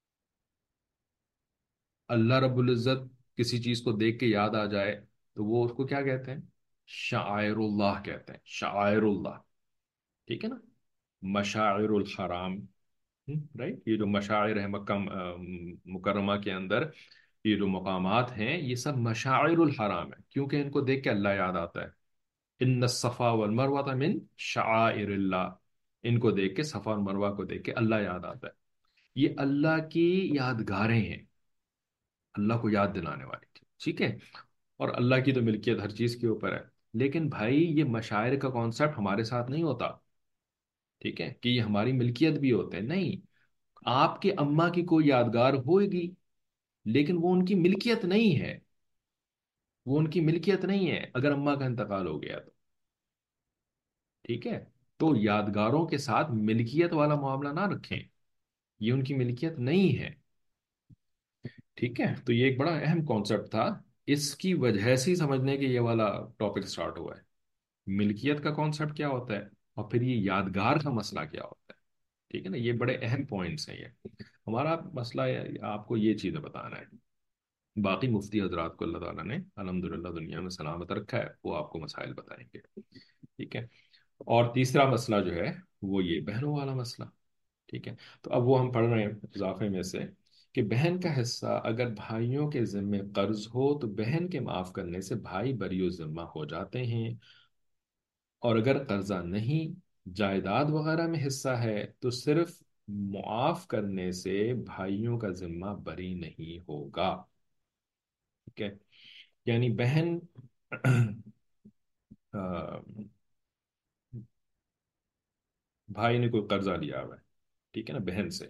اللہ رب العزت کسی چیز کو دیکھ کے یاد آ جائے تو وہ اس کو کیا کہتے ہیں؟ شعائر اللہ کہتے ہیں، شعائر اللہ. ٹھیک ہے نا، مشاعر الحرام، رائٹ، یہ جو مشاعر ہے مکہ مکرمہ کے اندر، یہ جو مقامات ہیں یہ سب مشاعر الحرام ہے کیونکہ ان کو دیکھ کے اللہ یاد آتا ہے. ان الصفا والمروہ من شعائر اللہ، ان کو دیکھ کے، صفا اور مروہ کو دیکھ کے اللہ یاد آتا ہے. یہ اللہ کی یادگاریں ہیں، اللہ کو یاد دلانے والی. ٹھیک ہے، اور اللہ کی تو ملکیت ہر چیز کے اوپر ہے. لیکن بھائی یہ مشاعر کا کانسیپٹ ہمارے ساتھ نہیں ہوتا. ٹھیک ہے، کہ یہ ہماری ملکیت بھی ہوتے ہیں، نہیں. آپ کے اماں کی کوئی یادگار ہوئے گی، لیکن وہ ان کی ملکیت نہیں ہے. وہ ان کی ملکیت نہیں ہے اگر اماں کا انتقال ہو گیا تو. ٹھیک ہے، تو یادگاروں کے ساتھ ملکیت والا معاملہ نہ رکھیں، یہ ان کی ملکیت نہیں ہے. ٹھیک ہے، تو یہ ایک بڑا اہم کانسیپٹ تھا. اس کی وجہ سے ہی سمجھنے کہ یہ والا ٹاپک سٹارٹ ہوا ہے. ملکیت کا کانسیپٹ کیا ہوتا ہے، اور پھر یہ یادگار کا مسئلہ کیا ہوتا ہے. ٹھیک ہے نا، یہ بڑے اہم پوائنٹس ہیں. یہ ہمارا مسئلہ ہے آپ کو یہ چیزیں بتانا ہے. باقی مفتی حضرات کو اللہ تعالیٰ نے الحمدللہ دنیا میں سلامت رکھا ہے، وہ آپ کو مسائل بتائیں گے. ٹھیک ہے، اور تیسرا مسئلہ جو ہے وہ یہ بہنوں والا مسئلہ. ٹھیک ہے، تو اب وہ ہم پڑھ رہے ہیں اضافے میں سے کہ بہن کا حصہ اگر بھائیوں کے ذمے قرض ہو تو بہن کے معاف کرنے سے بھائی بری و ذمہ ہو جاتے ہیں، اور اگر قرضہ نہیں، جائیداد وغیرہ میں حصہ ہے تو صرف معاف کرنے سے بھائیوں کا ذمہ بری نہیں ہوگا. ٹھیک ہے، یعنی بہن آ، بھائی نے کوئی قرضہ لیا ہوا ہے، ٹھیک ہے نا، بہن سے.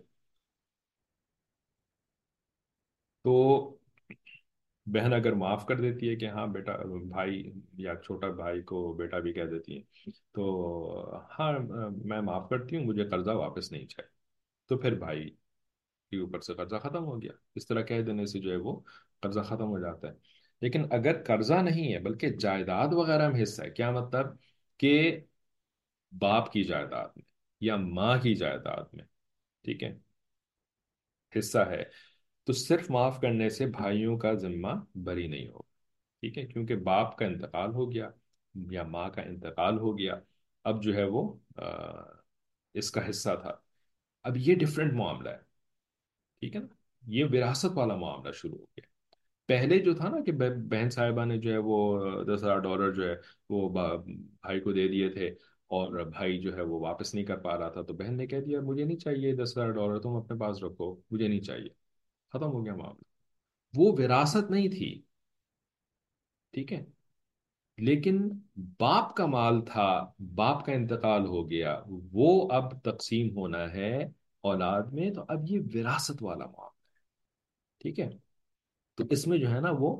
تو بہن اگر معاف کر دیتی ہے کہ ہاں بیٹا، بھائی یا چھوٹا بھائی کو بیٹا بھی کہہ دیتی ہے، تو ہاں میں معاف کرتی ہوں، مجھے قرضہ واپس نہیں چاہیے، تو پھر بھائی کے اوپر سے قرضہ ختم ہو گیا. اس طرح کہہ دینے سے جو ہے وہ قرضہ ختم ہو جاتا ہے. لیکن اگر قرضہ نہیں ہے بلکہ جائیداد وغیرہ میں حصہ ہے، کیا مطلب کہ باپ کی جائیداد میں یا ماں کی جائیداد میں، ٹھیک ہے، حصہ ہے، تو صرف معاف کرنے سے بھائیوں کا ذمہ بری نہیں ہوگا. ٹھیک ہے، کیونکہ باپ کا انتقال ہو گیا یا ماں کا انتقال ہو گیا، اب جو ہے وہ اس کا حصہ تھا. اب یہ ڈفرینٹ معاملہ ہے. ٹھیک ہے نا، یہ وراثت والا معاملہ شروع ہو گیا. پہلے جو تھا نا کہ بہن صاحبہ نے جو ہے وہ $10,000 جو ہے وہ بھائی کو دے دیے تھے، اور بھائی جو ہے وہ واپس نہیں کر پا رہا تھا، تو بہن نے کہہ دیا مجھے نہیں چاہیے $10,000، تم اپنے پاس رکھو، مجھے نہیں چاہیے. ختم ہو گیا معاملہ. وہ وراثت نہیں تھی. ٹھیک ہے، لیکن باپ کا مال تھا، باپ کا انتقال ہو گیا، وہ اب تقسیم ہونا ہے اولاد میں، تو اب یہ وراثت والا معاملہ. ٹھیک ہے، تو اس میں جو ہے نا وہ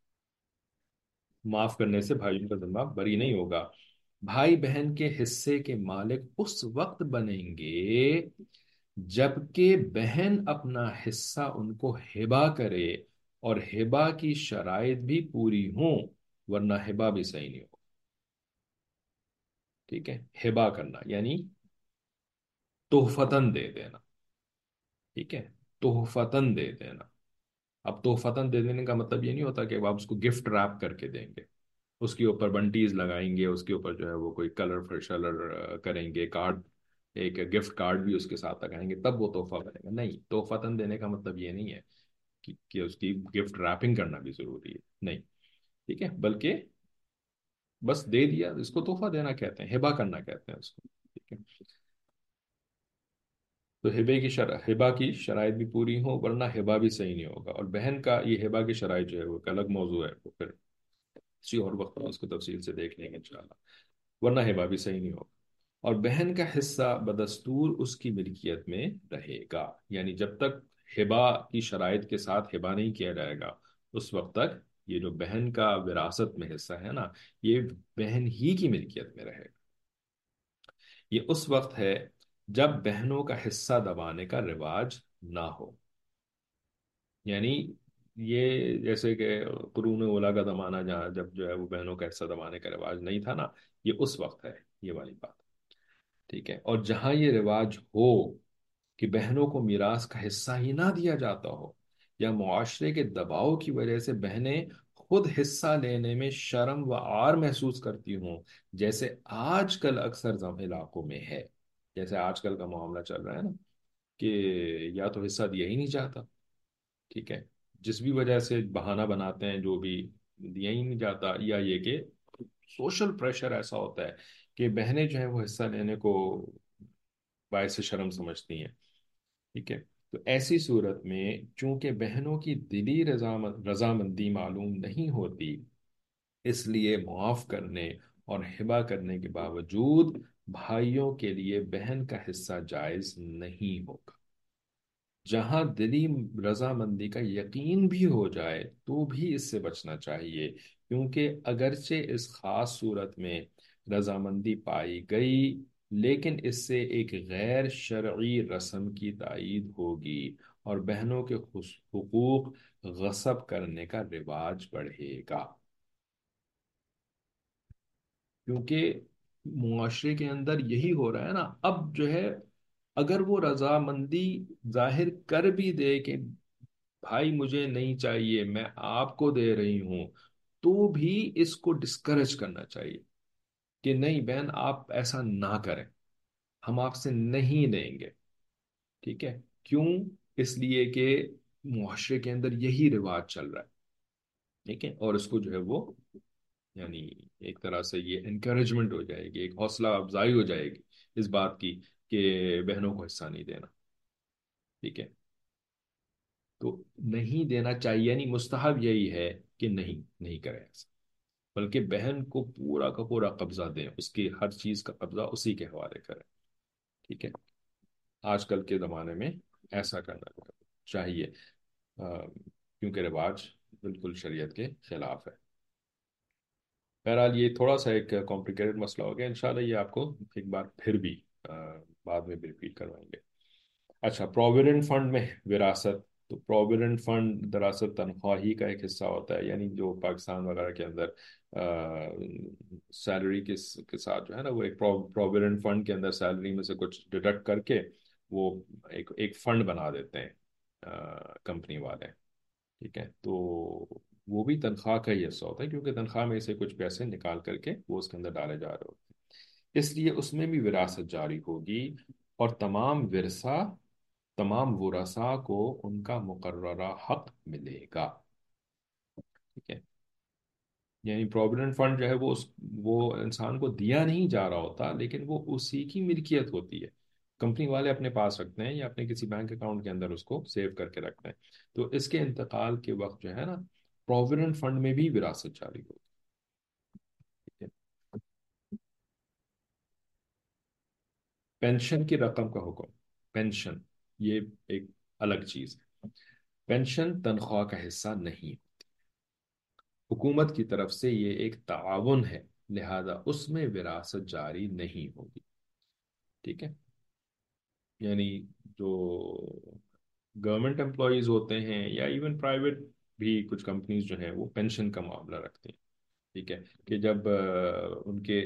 معاف کرنے سے بھائیوں کا ذمہ بری نہیں ہوگا. بھائی بہن کے حصے کے مالک اس وقت بنیں گے جبکہ بہن اپنا حصہ ان کو ہبا کرے اور ہبا کی شرائط بھی پوری ہوں، ورنہ ہبا بھی صحیح نہیں ہو. ٹھیک ہے، ہبا کرنا یعنی تحفتاً دے دینا. ٹھیک ہے، تحفتاً دے دینا. اب تحفتاً دے دینے کا مطلب یہ نہیں ہوتا کہ آپ اس کو گفٹ ریپ کر کے دیں گے، اس کے اوپر بنٹیز لگائیں گے، اس کے اوپر جو ہے وہ کوئی کلر شلر کریں گے، کارڈ، ایک گفٹ کارڈ بھی اس کے ساتھ لگائیں گے، تب وہ تحفہ بنے گا. نہیں، تحفتاً دینے کا مطلب یہ نہیں ہے کہ اس کی گفٹ ریپنگ کرنا بھی ضروری ہے، نہیں. ٹھیک ہے، بلکہ بس دے دیا، اس کو تحفہ دینا کہتے ہیں، ہبا کرنا کہتے ہیں اس کو. ٹھیک ہے، تو ہبا کی شرائط بھی پوری ہوں، ورنہ ہبا بھی صحیح نہیں ہوگا. اور بہن کا یہ ہبا کی شرائط جو ہے وہ ایک الگ موضوع ہے، وہ پھر کسی اور وقت میں اس کو تفصیل سے دیکھ لیں گے انشاءاللہ. ورنہ ہبا بھی صحیح نہیں ہوگا. اور بہن کا حصہ بدستور اس کی ملکیت میں رہے گا، یعنی جب تک ہبا کی شرائط کے ساتھ ہبا نہیں کیا جائے گا، اس وقت تک یہ جو بہن کا وراثت میں حصہ ہے نا، یہ بہن ہی کی ملکیت میں رہے گا. یہ اس وقت ہے جب بہنوں کا حصہ دبانے کا رواج نہ ہو. یعنی یہ جیسے کہ قرون اولیٰ کا زمانہ، جہاں جب جو ہے وہ بہنوں کا حصہ دبانے کا رواج نہیں تھا نا، یہ اس وقت ہے یہ والی بات. ٹھیک ہے، اور جہاں یہ رواج ہو کہ بہنوں کو میراث کا حصہ ہی نہ دیا جاتا ہو، یا معاشرے کے دباؤ کی وجہ سے بہنیں خود حصہ لینے میں شرم و عار محسوس کرتی ہوں، جیسے آج کل اکثر علاقوں میں ہے. جیسے آج کل کا معاملہ چل رہا ہے نا، کہ یا تو حصہ دیا ہی نہیں جاتا. ٹھیک ہے، جس بھی وجہ سے بہانہ بناتے ہیں، جو بھی دیا ہی نہیں جاتا، یا یہ کہ سوشل پریشر ایسا ہوتا ہے کہ بہنیں جو ہیں وہ حصہ لینے کو باعث شرم سمجھتی ہیں. ٹھیک ہے، تو ایسی صورت میں چونکہ بہنوں کی دلی رضامندی معلوم نہیں ہوتی، اس لیے معاف کرنے اور ہبہ کرنے کے باوجود بھائیوں کے لیے بہن کا حصہ جائز نہیں ہوگا۔ جہاں دلی رضامندی کا یقین بھی ہو جائے تو بھی اس سے بچنا چاہیے، کیونکہ اگرچہ اس خاص صورت میں رضامندی پائی گئی، لیکن اس سے ایک غیر شرعی رسم کی تائید ہوگی اور بہنوں کے حقوق غصب کرنے کا رواج بڑھے گا۔ کیونکہ معاشرے کے اندر یہی ہو رہا ہے نا، اب جو ہے اگر وہ رضامندی ظاہر کر بھی دے کہ بھائی مجھے نہیں چاہیے، میں آپ کو دے رہی ہوں، تو بھی اس کو ڈسکریج کرنا چاہیے کہ نہیں بہن آپ ایسا نہ کریں، ہم آپ سے نہیں لیں گے۔ ٹھیک ہے؟ کیوں؟ اس لیے کہ معاشرے کے اندر یہی رواج چل رہا ہے۔ ٹھیک ہے؟ اور اس کو جو ہے وہ یعنی ایک طرح سے یہ انکریجمنٹ ہو جائے گی، ایک حوصلہ افزائی ہو جائے گی اس بات کی کہ بہنوں کو حصہ نہیں دینا۔ ٹھیک ہے؟ تو نہیں دینا چاہیے، یعنی مستحب یہی ہے کہ نہیں کریں ایسا، بلکہ بہن کو پورا کا پورا قبضہ دیں، اس کی ہر چیز کا قبضہ اسی کے حوالے کریں۔ ٹھیک ہے؟ آج کل کے زمانے میں ایسا کرنا چاہیے، کیونکہ رواج بالکل شریعت کے خلاف ہے۔ بہرحال یہ تھوڑا سا ایک کمپلیکیٹڈ مسئلہ ہو گیا، انشاءاللہ یہ آپ کو ایک بار پھر بھی بعد میں بھی ریپیٹ کروائیں گے۔ اچھا، پروویڈنٹ فنڈ میں وراثت۔ تو پروویڈنٹ فنڈ دراصل تنخواہی کا ایک حصہ ہوتا ہے، یعنی جو پاکستان وغیرہ کے اندر سیلری کے ساتھ جو ہے نا، وہ ایک پروویڈنٹ فنڈ کے اندر سیلری میں سے کچھ ڈیڈکٹ کر کے وہ ایک فنڈ بنا دیتے ہیں کمپنی والے۔ ٹھیک ہے؟ تو وہ بھی تنخواہ کا ہی حصہ ہوتا ہے، کیونکہ تنخواہ میں سے کچھ پیسے نکال کر کے وہ اس کے اندر ڈالے جا رہے ہوتے ہیں، اس لیے اس میں بھی وراثت جاری ہوگی، اور تمام ورثاء کو ان کا مقررہ حق ملے گا۔ ٹھیک ہے؟ یعنی پروویڈنٹ فنڈ جو ہے وہ انسان کو دیا نہیں جا رہا ہوتا، لیکن وہ اسی کی ملکیت ہوتی ہے، کمپنی والے اپنے پاس رکھتے ہیں یا اپنے کسی بینک اکاؤنٹ کے اندر اس کو سیو کر کے رکھتے ہیں۔ تو اس کے انتقال کے وقت جو ہے نا، پروویڈنٹ فنڈ میں بھی وراثت جاری ہوگی۔ ٹھیک ہے؟ پینشن کی رقم کا حکم۔ پینشن یہ ایک الگ چیز ہے۔ پینشن تنخواہ کا حصہ نہیں، حکومت کی طرف سے یہ ایک تعاون ہے، لہذا اس میں وراثت جاری نہیں ہوگی۔ ٹھیک ہے؟ یعنی جو گورنمنٹ امپلائیز ہوتے ہیں یا ایون پرائیویٹ بھی کچھ کمپنیز جو ہیں وہ پینشن کا معاملہ رکھتے ہیں۔ ٹھیک ہے؟ کہ جب ان کے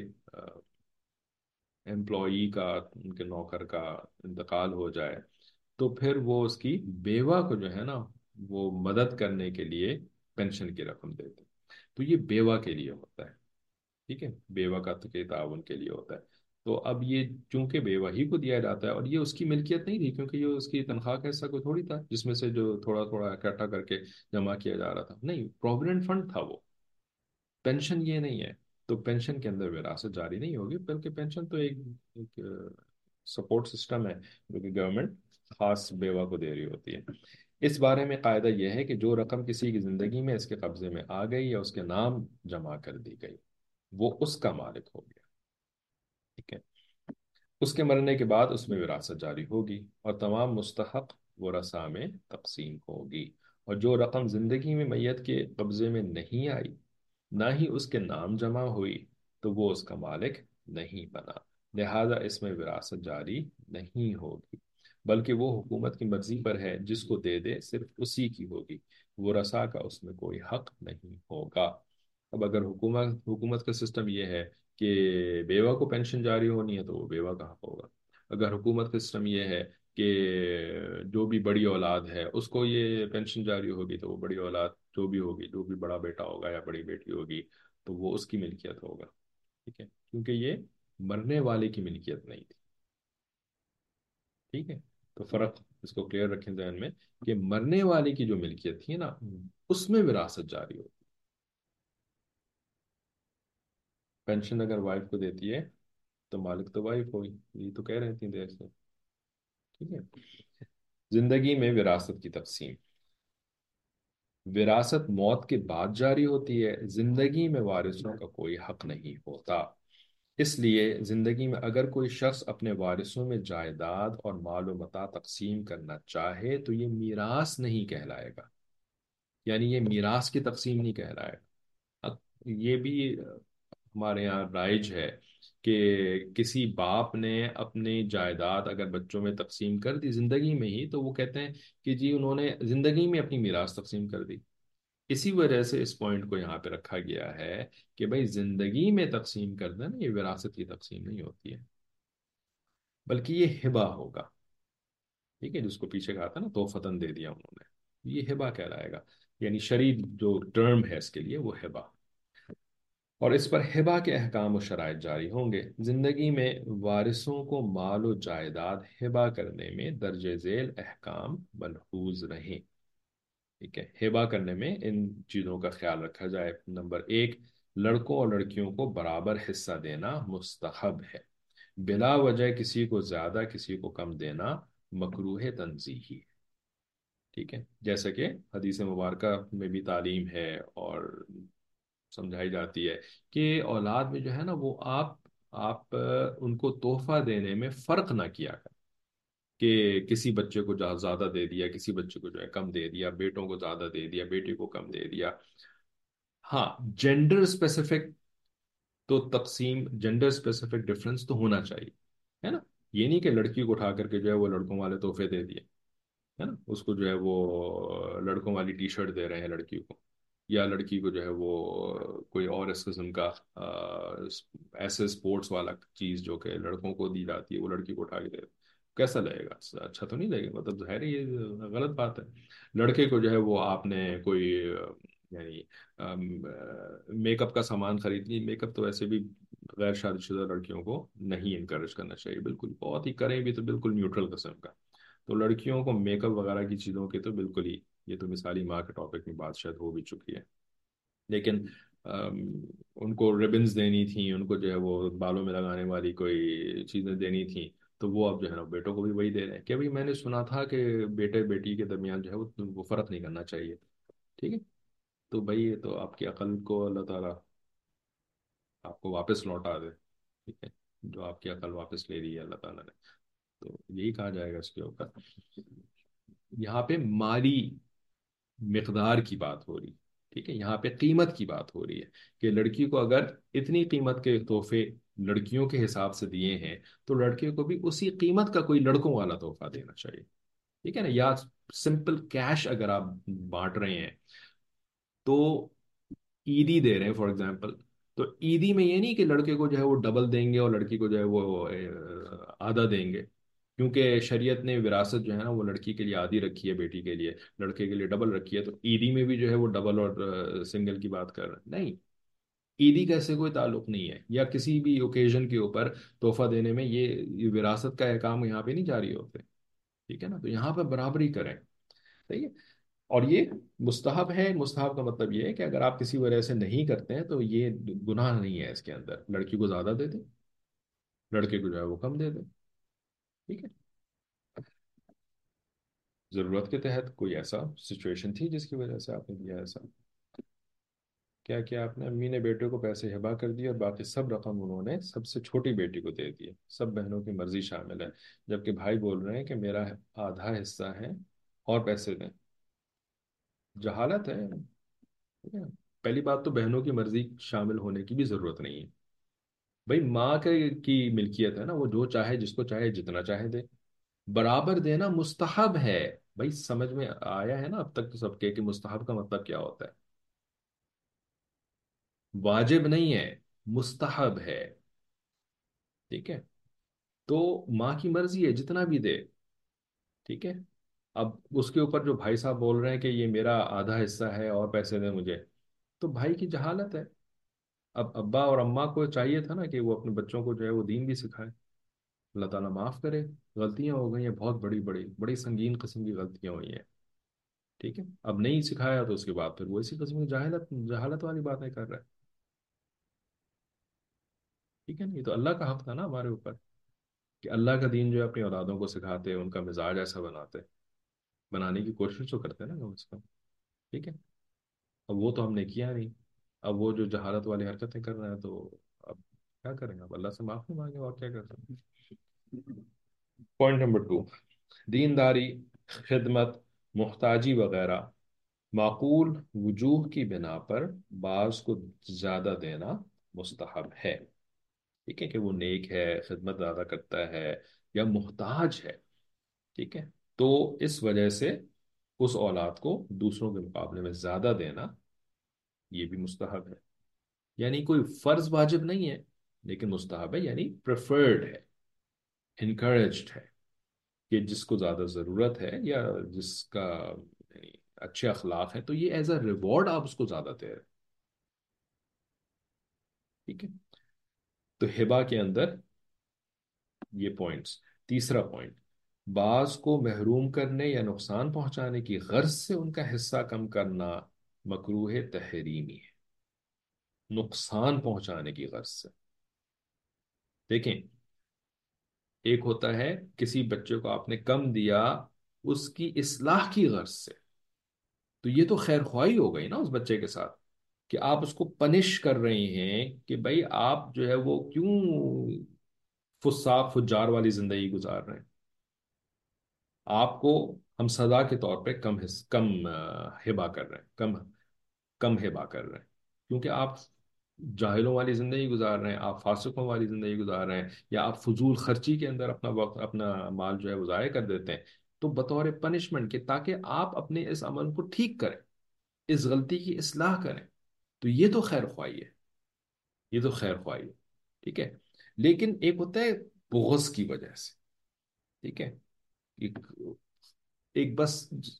امپلائی کا، ان کے نوکر کا انتقال ہو جائے، تو پھر وہ اس کی بیوہ کو جو ہے نا وہ مدد کرنے کے لیے پینشن کی رقم دیتے ہیں۔ تو یہ بیوہ کے لیے ہوتا ہے۔ ٹھیک ہے؟ بیوہ کا تو کے تعاون کے لیے ہوتا ہے۔ تو اب یہ چونکہ بیوہ ہی کو دیا جاتا ہے، اور یہ اس کی ملکیت نہیں تھی، کیونکہ یہ اس کی تنخواہ کا حصہ کوئی تھوڑی تھا جس میں سے جو تھوڑا تھوڑا اکٹھا کر کے جمع کیا جا رہا تھا، نہیں، پروویڈنٹ فنڈ تھا وہ، پینشن یہ نہیں ہے۔ تو پینشن کے اندر وراثت جاری نہیں ہوگی، بلکہ پینشن تو ایک سپورٹ سسٹم ہے جو کہ گورنمنٹ خاص بیوہ کو دے رہی ہوتی ہے۔ اس بارے میں قاعدہ یہ ہے کہ جو رقم کسی کی زندگی میں اس کے قبضے میں آ گئی یا اس کے نام جمع کر دی گئی، وہ اس کا مالک ہو گیا۔ ٹھیک ہے؟ اس کے مرنے کے بعد اس میں وراثت جاری ہوگی اور تمام مستحق ورثاء میں تقسیم ہوگی، اور جو رقم زندگی میں میت کے قبضے میں نہیں آئی، نہ ہی اس کے نام جمع ہوئی، تو وہ اس کا مالک نہیں بنا، لہذا اس میں وراثت جاری نہیں ہوگی، بلکہ وہ حکومت کی مرضی پر ہے، جس کو دے دے صرف اسی کی ہوگی، ورثاء کا اس میں کوئی حق نہیں ہوگا۔ اب اگر حکومت کا سسٹم یہ ہے کہ بیوہ کو پینشن جاری ہونی ہے، تو وہ بیوہ کا حق ہوگا۔ اگر حکومت کا سسٹم یہ ہے کہ جو بھی بڑی اولاد ہے اس کو یہ پینشن جاری ہوگی، تو وہ بڑی اولاد جو بھی ہوگی، جو بھی بڑا بیٹا ہوگا یا بڑی بیٹی ہوگی، تو وہ اس کی ملکیت ہوگا۔ ٹھیک ہے؟ کیونکہ یہ مرنے والے کی ملکیت نہیں تھی۔ ٹھیک ہے؟ تو فرق اس کو کلیئر رکھیں ذہن میں کہ مرنے والے کی جو ملکیت تھی نا، اس میں وراثت جاری ہوگی۔ پینشن اگر وائف کو دیتی ہے تو مالک تو وائف ہوئی، یہ تو کہہ رہے تھیں دیر سے۔ ٹھیک ہے؟ زندگی میں وراثت کی تقسیم، وراثت موت کے بعد جاری ہوتی ہے، زندگی میں وارثوں کا کوئی حق نہیں ہوتا۔ اس لیے زندگی میں اگر کوئی شخص اپنے وارثوں میں جائیداد اور مال و متاع تقسیم کرنا چاہے تو یہ میراث نہیں کہلائے گا، یعنی یہ میراث کی تقسیم نہیں کہلائے گا۔ یہ بھی ہمارے یہاں رائج ہے کہ کسی باپ نے اپنی جائیداد اگر بچوں میں تقسیم کر دی زندگی میں ہی، تو وہ کہتے ہیں کہ جی انہوں نے زندگی میں اپنی میراث تقسیم کر دی۔ اسی وجہ سے اس پوائنٹ کو یہاں پہ رکھا گیا ہے کہ بھائی زندگی میں تقسیم کرنا نا، یہ وراثت کی تقسیم نہیں ہوتی ہے، بلکہ یہ ہبہ ہوگا۔ ٹھیک ہے، جس کو پیچھے کہا تھا نا توفتاً دے دیا انہوں نے، یہ ہبہ کہلائے گا، یعنی شرعی جو ٹرم ہے اس کے لیے وہ ہبہ۔ اور اس پر ہبہ کے احکام و شرائط جاری ہوں گے۔ زندگی میں وارثوں کو مال و جائیداد ہبہ کرنے میں درج ذیل احکام ملحوظ رہیں۔ ٹھیک ہے، ہبہ کرنے میں ان چیزوں کا خیال رکھا جائے۔ نمبر ایک، لڑکوں اور لڑکیوں کو برابر حصہ دینا مستحب ہے، بلا وجہ کسی کو زیادہ کسی کو کم دینا مکروہ تنزیہی۔ ٹھیک ہے، جیسا کہ حدیث مبارکہ میں بھی تعلیم ہے اور سمجھائی جاتی ہے کہ اولاد میں جو ہے نا وہ آپ ان کو تحفہ دینے میں فرق نہ کیا کریں، کہ کسی بچے کو زیادہ دے دیا، کسی بچے کو جو ہے کم دے دیا، بیٹوں کو زیادہ دے دیا، بیٹی کو کم دے دیا۔ ہاں، جینڈر اسپیسیفک تو تقسیم، جینڈر اسپیسیفک ڈفرنس تو ہونا چاہیے، ہے نا؟ یہ نہیں کہ لڑکی کو اٹھا کر کے جو ہے وہ لڑکوں والے تحفے دے دیے، ہے نا، اس کو جو ہے وہ لڑکوں والی ٹی شرٹ دے رہے ہیں لڑکی کو، یا لڑکی کو جو ہے وہ کوئی اور اس قسم کا ایسے اسپورٹس والا چیز جو کہ لڑکوں کو دی جاتی ہے وہ لڑکی کو اٹھا کے دے، کیسا لگے گا؟ اچھا تو نہیں لگے گا، مطلب ظاہر ہے یہ غلط بات ہے۔ لڑکے کو جو ہے وہ آپ نے کوئی یعنی میک اپ کا سامان خرید لی، میک اپ تو ویسے بھی غیر شادی شدہ لڑکیوں کو نہیں انکریج کرنا چاہیے، بالکل، بہت ہی کریں بھی تو بالکل نیوٹرل قسم کا۔ تو لڑکیوں کو میک اپ وغیرہ کی چیزوں کے تو بالکل ہی، یہ تو مثالی ماں کے ٹاپک میں بات شاید ہو بھی چکی ہے، لیکن ان کو ریبنز دینی تھیں، ان کو جو ہے وہ بالوں میں لگانے والی کوئی چیزیں دینی تھیں، تو وہ اب جو ہے نا بیٹوں کو بھی وہی دے رہے ہیں کہ بھائی میں نے سنا تھا کہ بیٹے بیٹی کے درمیان جو ہے وہ فرق نہیں کرنا چاہیے۔ ٹھیک ہے، تو بھائی یہ تو آپ کی عقل کو اللہ تعالیٰ آپ کو واپس لوٹا دے، ٹھیک ہے، جو آپ کی عقل واپس لے لی ہے اللہ تعالیٰ نے، تو یہی کہا جائے گا اس کے اوپر۔ یہاں پہ مالی مقدار کی بات ہو رہی ہے، ٹھیک ہے، یہاں پہ قیمت کی بات ہو رہی ہے کہ لڑکی کو اگر اتنی قیمت کے تحفے لڑکیوں کے حساب سے دیے ہیں تو لڑکے کو بھی اسی قیمت کا کوئی لڑکوں والا تحفہ دینا چاہیے۔ ٹھیک ہے نا، یا سمپل کیش اگر آپ بانٹ رہے ہیں تو عیدی دے رہے ہیں فار ایگزامپل، تو عیدی میں یہ نہیں کہ لڑکے کو جو ہے وہ ڈبل دیں گے اور لڑکی کو جو ہے وہ آدھا دیں گے، کیونکہ شریعت نے وراثت جو ہے نا وہ لڑکی کے لیے آدھی رکھی ہے، بیٹی کے لیے، لڑکے کے لیے ڈبل رکھی ہے، تو عیدی میں بھی جو ہے وہ ڈبل اور سنگل کی بات کر رہے ہیں نہیں، عیدی کا ایسے کوئی تعلق نہیں ہے، یا کسی بھی اوکیزن کے اوپر تحفہ دینے میں یہ وراثت کا احکام یہاں پہ نہیں جاری ہوتے۔ ٹھیک ہے نا، تو یہاں پہ برابری کریں، صحیح ہے۔ اور یہ مستحب ہے، مستحب کا مطلب یہ ہے کہ اگر آپ کسی وجہ سے نہیں کرتے ہیں تو یہ گناہ نہیں ہے اس کے اندر، لڑکی کو زیادہ دے دیں، لڑکے کو جو ہے وہ کم دے دیں، ٹھیک ہے۔ ضرورت کے تحت کوئی ایسا سچویشن تھی جس کی وجہ سے آپ نے دیا ایسا؟ کیا کیا آپ نے؟ امی نے بیٹے کو پیسے ہبا کر دیے اور باقی سب رقم انہوں نے سب سے چھوٹی بیٹی کو دے دی، سب بہنوں کی مرضی شامل ہے، جبکہ بھائی بول رہے ہیں کہ میرا آدھا حصہ ہے اور پیسے دیں۔ جہالت ہے، ٹھیک ہے؟ پہلی بات تو بہنوں کی مرضی شامل ہونے کی بھی ضرورت نہیں ہے، بھائی ماں کی ملکیت ہے نا، وہ جو چاہے جس کو چاہے جتنا چاہے دے، برابر دینا مستحب ہے۔ بھائی سمجھ میں آیا ہے نا اب تک تو سب کے کہ مستحب کا مطلب کیا ہوتا ہے؟ واجب نہیں ہے، مستحب ہے، ٹھیک ہے، تو ماں کی مرضی ہے جتنا بھی دے، ٹھیک ہے۔ اب اس کے اوپر جو بھائی صاحب بول رہے ہیں کہ یہ میرا آدھا حصہ ہے اور پیسے دیں مجھے، تو بھائی کی جہالت ہے۔ اب ابا اور اماں کو چاہیے تھا نا کہ وہ اپنے بچوں کو جو ہے وہ دین بھی سکھائے، اللہ تعالیٰ معاف کرے، غلطیاں ہو گئی ہیں، بہت بڑی بڑی بڑی سنگین قسم کی غلطیاں ہوئی ہیں، ٹھیک ہے، اب نہیں سکھایا تو اس کے بعد پھر وہ اسی قسم کی جہالت جہالت والی باتیں کر رہا ہے، ٹھیک ہے نا؟ یہ تو اللہ کا حق تھا نا ہمارے اوپر کہ اللہ کا دین جو ہے اپنی اولادوں کو سکھاتے، ان کا مزاج ایسا بناتے، بنانے کی کوشش تو کرتے ہیں نا کم از کم. ٹھیک ہے. اب وہ تو ہم نے کیا نہیں. اب وہ جو جہالت والی حرکتیں کر رہے ہیں تو اب کیا کریں گے؟ اب اللہ سے معافی مانگے اور کیا کر سکتے ہیں. پوائنٹ نمبر 2، دینداری، خدمت، محتاجی وغیرہ معقول وجوہ کی بنا پر بعض کو زیادہ دینا مستحب ہے. ٹھیک ہے کہ وہ نیک ہے، خدمت زیادہ کرتا ہے، یا محتاج ہے. ٹھیک ہے. تو اس وجہ سے اس اولاد کو دوسروں کے مقابلے میں زیادہ دینا یہ بھی مستحب ہے. یعنی کوئی فرض واجب نہیں ہے، لیکن مستحب ہے، یعنی پریفرڈ ہے، انکریجڈ ہے کہ جس کو زیادہ ضرورت ہے یا جس کا یعنی اچھے اخلاق ہیں تو یہ ایز اے ریوارڈ آپ اس کو زیادہ دے رہے ہیں. ٹھیک ہے. تو ہبا کے اندر یہ پوائنٹس. تیسرا پوائنٹ، بعض کو محروم کرنے یا نقصان پہنچانے کی غرض سے ان کا حصہ کم کرنا مکروہ تحریمی ہے. نقصان پہنچانے کی غرض سے. دیکھیں، ایک ہوتا ہے کسی بچے کو آپ نے کم دیا اس کی اصلاح کی غرض سے، تو یہ تو خیر خواہی ہو گئی نا اس بچے کے ساتھ، کہ آپ اس کو پنش کر رہے ہیں کہ بھائی آپ جو ہے وہ کیوں فساق فجار والی زندگی گزار رہے ہیں. آپ کو ہم سزا کے طور پہ کم ہبا کر رہے ہیں، کم ہبا کر رہے ہیں، کیونکہ آپ جاہلوں والی زندگی گزار رہے ہیں، آپ فاسقوں والی زندگی گزار رہے ہیں، یا آپ فضول خرچی کے اندر اپنا وقت، اپنا مال جو ہے وہ ضائع کر دیتے ہیں. تو بطور پنشمنٹ کے، تاکہ آپ اپنے اس عمل کو ٹھیک کریں، اس غلطی کی اصلاح کریں، تو یہ تو خیر خواہی ہے. یہ تو خیر خواہی ہے. ٹھیک ہے. لیکن ایک ہوتا ہے بغض کی وجہ سے. ٹھیک ہے. ایک ایک بس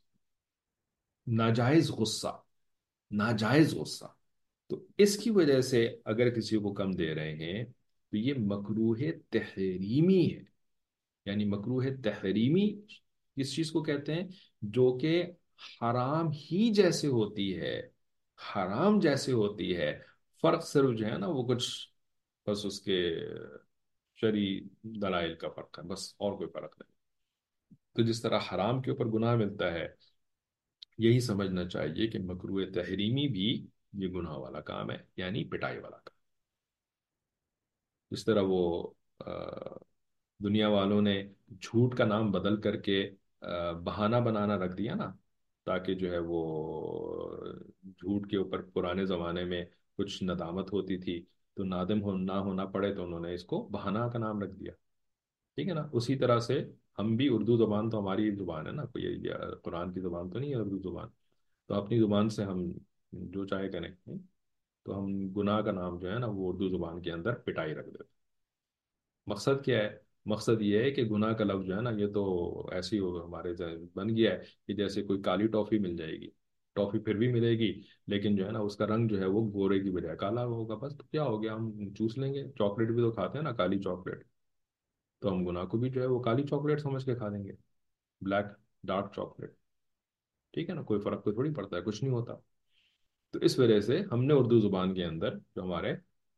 ناجائز غصہ، ناجائز غصہ. تو اس کی وجہ سے اگر کسی کو کم دے رہے ہیں تو یہ مکروہ تحریمی ہے. یعنی مکروہ تحریمی کس چیز کو کہتے ہیں؟ جو کہ حرام ہی جیسے ہوتی ہے، حرام جیسے ہوتی ہے. فرق صرف جو ہے نا وہ کچھ بس اس کے شرعی دلائل کا فرق ہے، بس اور کوئی فرق نہیں. تو جس طرح حرام کے اوپر گناہ ملتا ہے، یہی سمجھنا چاہیے کہ مکروہ تحریمی بھی یہ گناہ والا کام ہے، یعنی پٹائی والا کام. جس طرح وہ آ، دنیا والوں نے جھوٹ کا نام بدل کر کے بہانہ بنانا رکھ دیا نا، تاکہ جو ہے وہ جھوٹ کے اوپر پرانے زمانے میں کچھ ندامت ہوتی تھی تو نادم نہ ہونا پڑے، تو انہوں نے اس کو بہانہ کا نام رکھ دیا. ٹھیک ہے نا. اسی طرح سے ہم بھی، اردو زبان تو ہماری زبان ہے نا، کوئی قرآن کی زبان تو نہیں ہے اردو زبان. تو اپنی زبان سے ہم جو چاہے کریں. تو ہم گناہ کا نام جو ہے نا وہ اردو زبان کے اندر پٹائی رکھ دیتے. مقصد کیا ہے؟ مقصد یہ ہے کہ گناہ کا لفظ جو ہے نا یہ تو ایسے ہی ہمارے بن گیا ہے کہ جیسے کوئی کالی ٹافی مل جائے گی. ٹافی پھر بھی ملے گی، لیکن جو ہے نا اس کا رنگ جو ہے وہ گورے کی بجائے کالا ہوگا. بس تو کیا ہو گیا، ہم چوس لیں گے. چاکلیٹ بھی تو کھاتے ہیں نا، کالی چاکلیٹ. تو ہم گناہ کو بھی جو ہے وہ کالی چاکلیٹ سمجھ کے کھا لیں گے، بلیک، ڈارک چاکلیٹ. ٹھیک ہے نا. کوئی فرق تو تھوڑی پڑتا ہے، کچھ نہیں ہوتا. تو اس وجہ سے ہم نے اردو زبان کے اندر جو ہمارے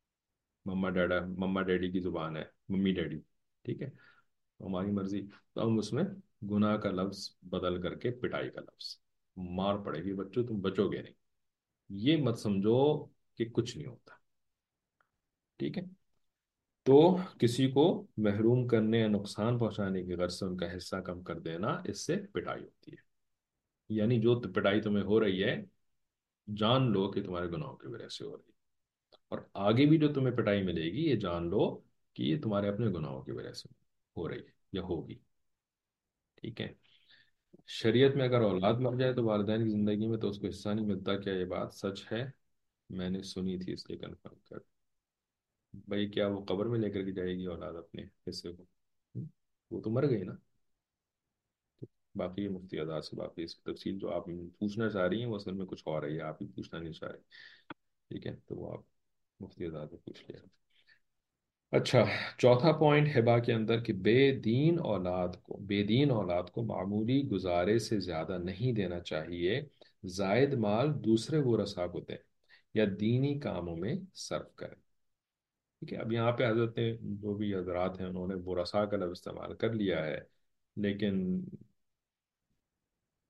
مما ڈیڈی کی زبان ہے، ممی ڈیڈی، ٹھیک ہے، ہماری مرضی، تو ہم اس میں گناہ کا لفظ بدل کر کے پٹائی کا لفظ. مار پڑے گی بچوں، تم بچو گے نہیں. یہ مت سمجھو کہ کچھ نہیں ہوتا. ٹھیک ہے. تو کسی کو محروم کرنے یا نقصان پہنچانے کی غرض سے ان کا حصہ کم کر دینا، اس سے پٹائی ہوتی ہے. یعنی جو پٹائی تمہیں ہو رہی ہے، جان لو کہ تمہارے گناہوں کی وجہ سے ہو رہی ہے. اور آگے بھی جو تمہیں پٹائی ملے گی، یہ جان لو کہ یہ تمہارے اپنے گناہوں کی وجہ سے ہو رہی ہے یا ہوگی. ٹھیک ہے. شریعت میں اگر اولاد مر جائے تو والدین کی زندگی میں تو اس کو حصہ نہیں ملتا، کیا یہ بات سچ ہے؟ میں نے سنی تھی، اس لیے کنفرم کر. بھائی کیا وہ قبر میں لے کر کے جائے گی اولاد اپنے حصے کو؟ وہ تو مر گئی نا. باقی یہ مفتی ادا سے باقی اس کی تفصیل جو آپ پوچھنا چاہ رہی ہیں وہ اصل میں کچھ اور ہے، آپ ہی پوچھنا نہیں چاہ رہے. ٹھیک ہے. تو وہ آپ مفتی ادا سے پوچھ لیا. اچھا. چوتھا پوائنٹ ہبا کے اندر کہ بے دین اولاد کو معمولی گزارے سے زیادہ نہیں دینا چاہیے. زائد مال دوسرے ورثاء کو دیں یا دینی کاموں میں صرف کریں. ٹھیک ہے. اب یہاں پہ حضرت نے جو بھی حضرات ہیں انہوں نے ورثاء کا لفظ استعمال کر لیا ہے، لیکن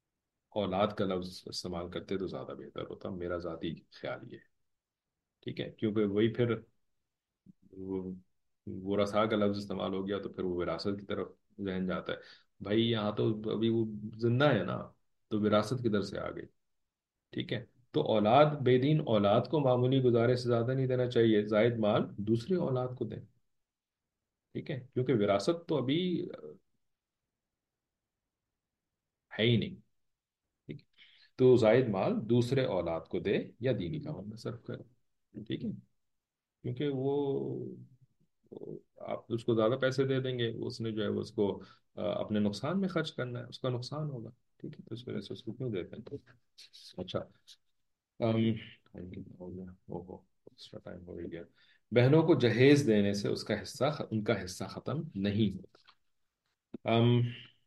اولاد کا لفظ استعمال کرتے تو زیادہ بہتر ہوتا، میرا ذاتی خیال یہ ہے، ٹھیک ہے، کیونکہ وہی پھر وہ رسا کا لفظ استعمال ہو گیا تو پھر وہ وراثت کی طرف ذہن جاتا ہے، بھائی یہاں تو ابھی وہ زندہ ہے نا، تو وراثت کدھر سے آ گئی؟ ٹھیک ہے، تو اولاد بے دین اولاد کو معمولی گزارے سے زیادہ نہیں دینا چاہیے، زائد مال دوسری اولاد کو دیں، ٹھیک ہے، کیونکہ وراثت تو ابھی ہے ہی نہیں، ٹھیک ہے، تو زائد مال دوسرے اولاد کو دے یا دینی کاموں میں صرف کرے، ٹھیک ہے، کیونکہ آپ اس کو زیادہ پیسے دے دیں گے، اس نے جو ہے وہ اس کو اپنے نقصان میں خرچ کرنا ہے، اس کا نقصان ہوگا، ٹھیک ہے، تو اس وجہ سے اس کو کیوں دیتے ہیں؟ اچھا، ٹائم کتنا ہو گیا؟ اوہو، ایکسٹرا ٹائم ہو ہی گیا۔ بہنوں کو جہیز دینے سے اس کا حصہ ان کا حصہ ختم نہیں ہوتا۔ ہم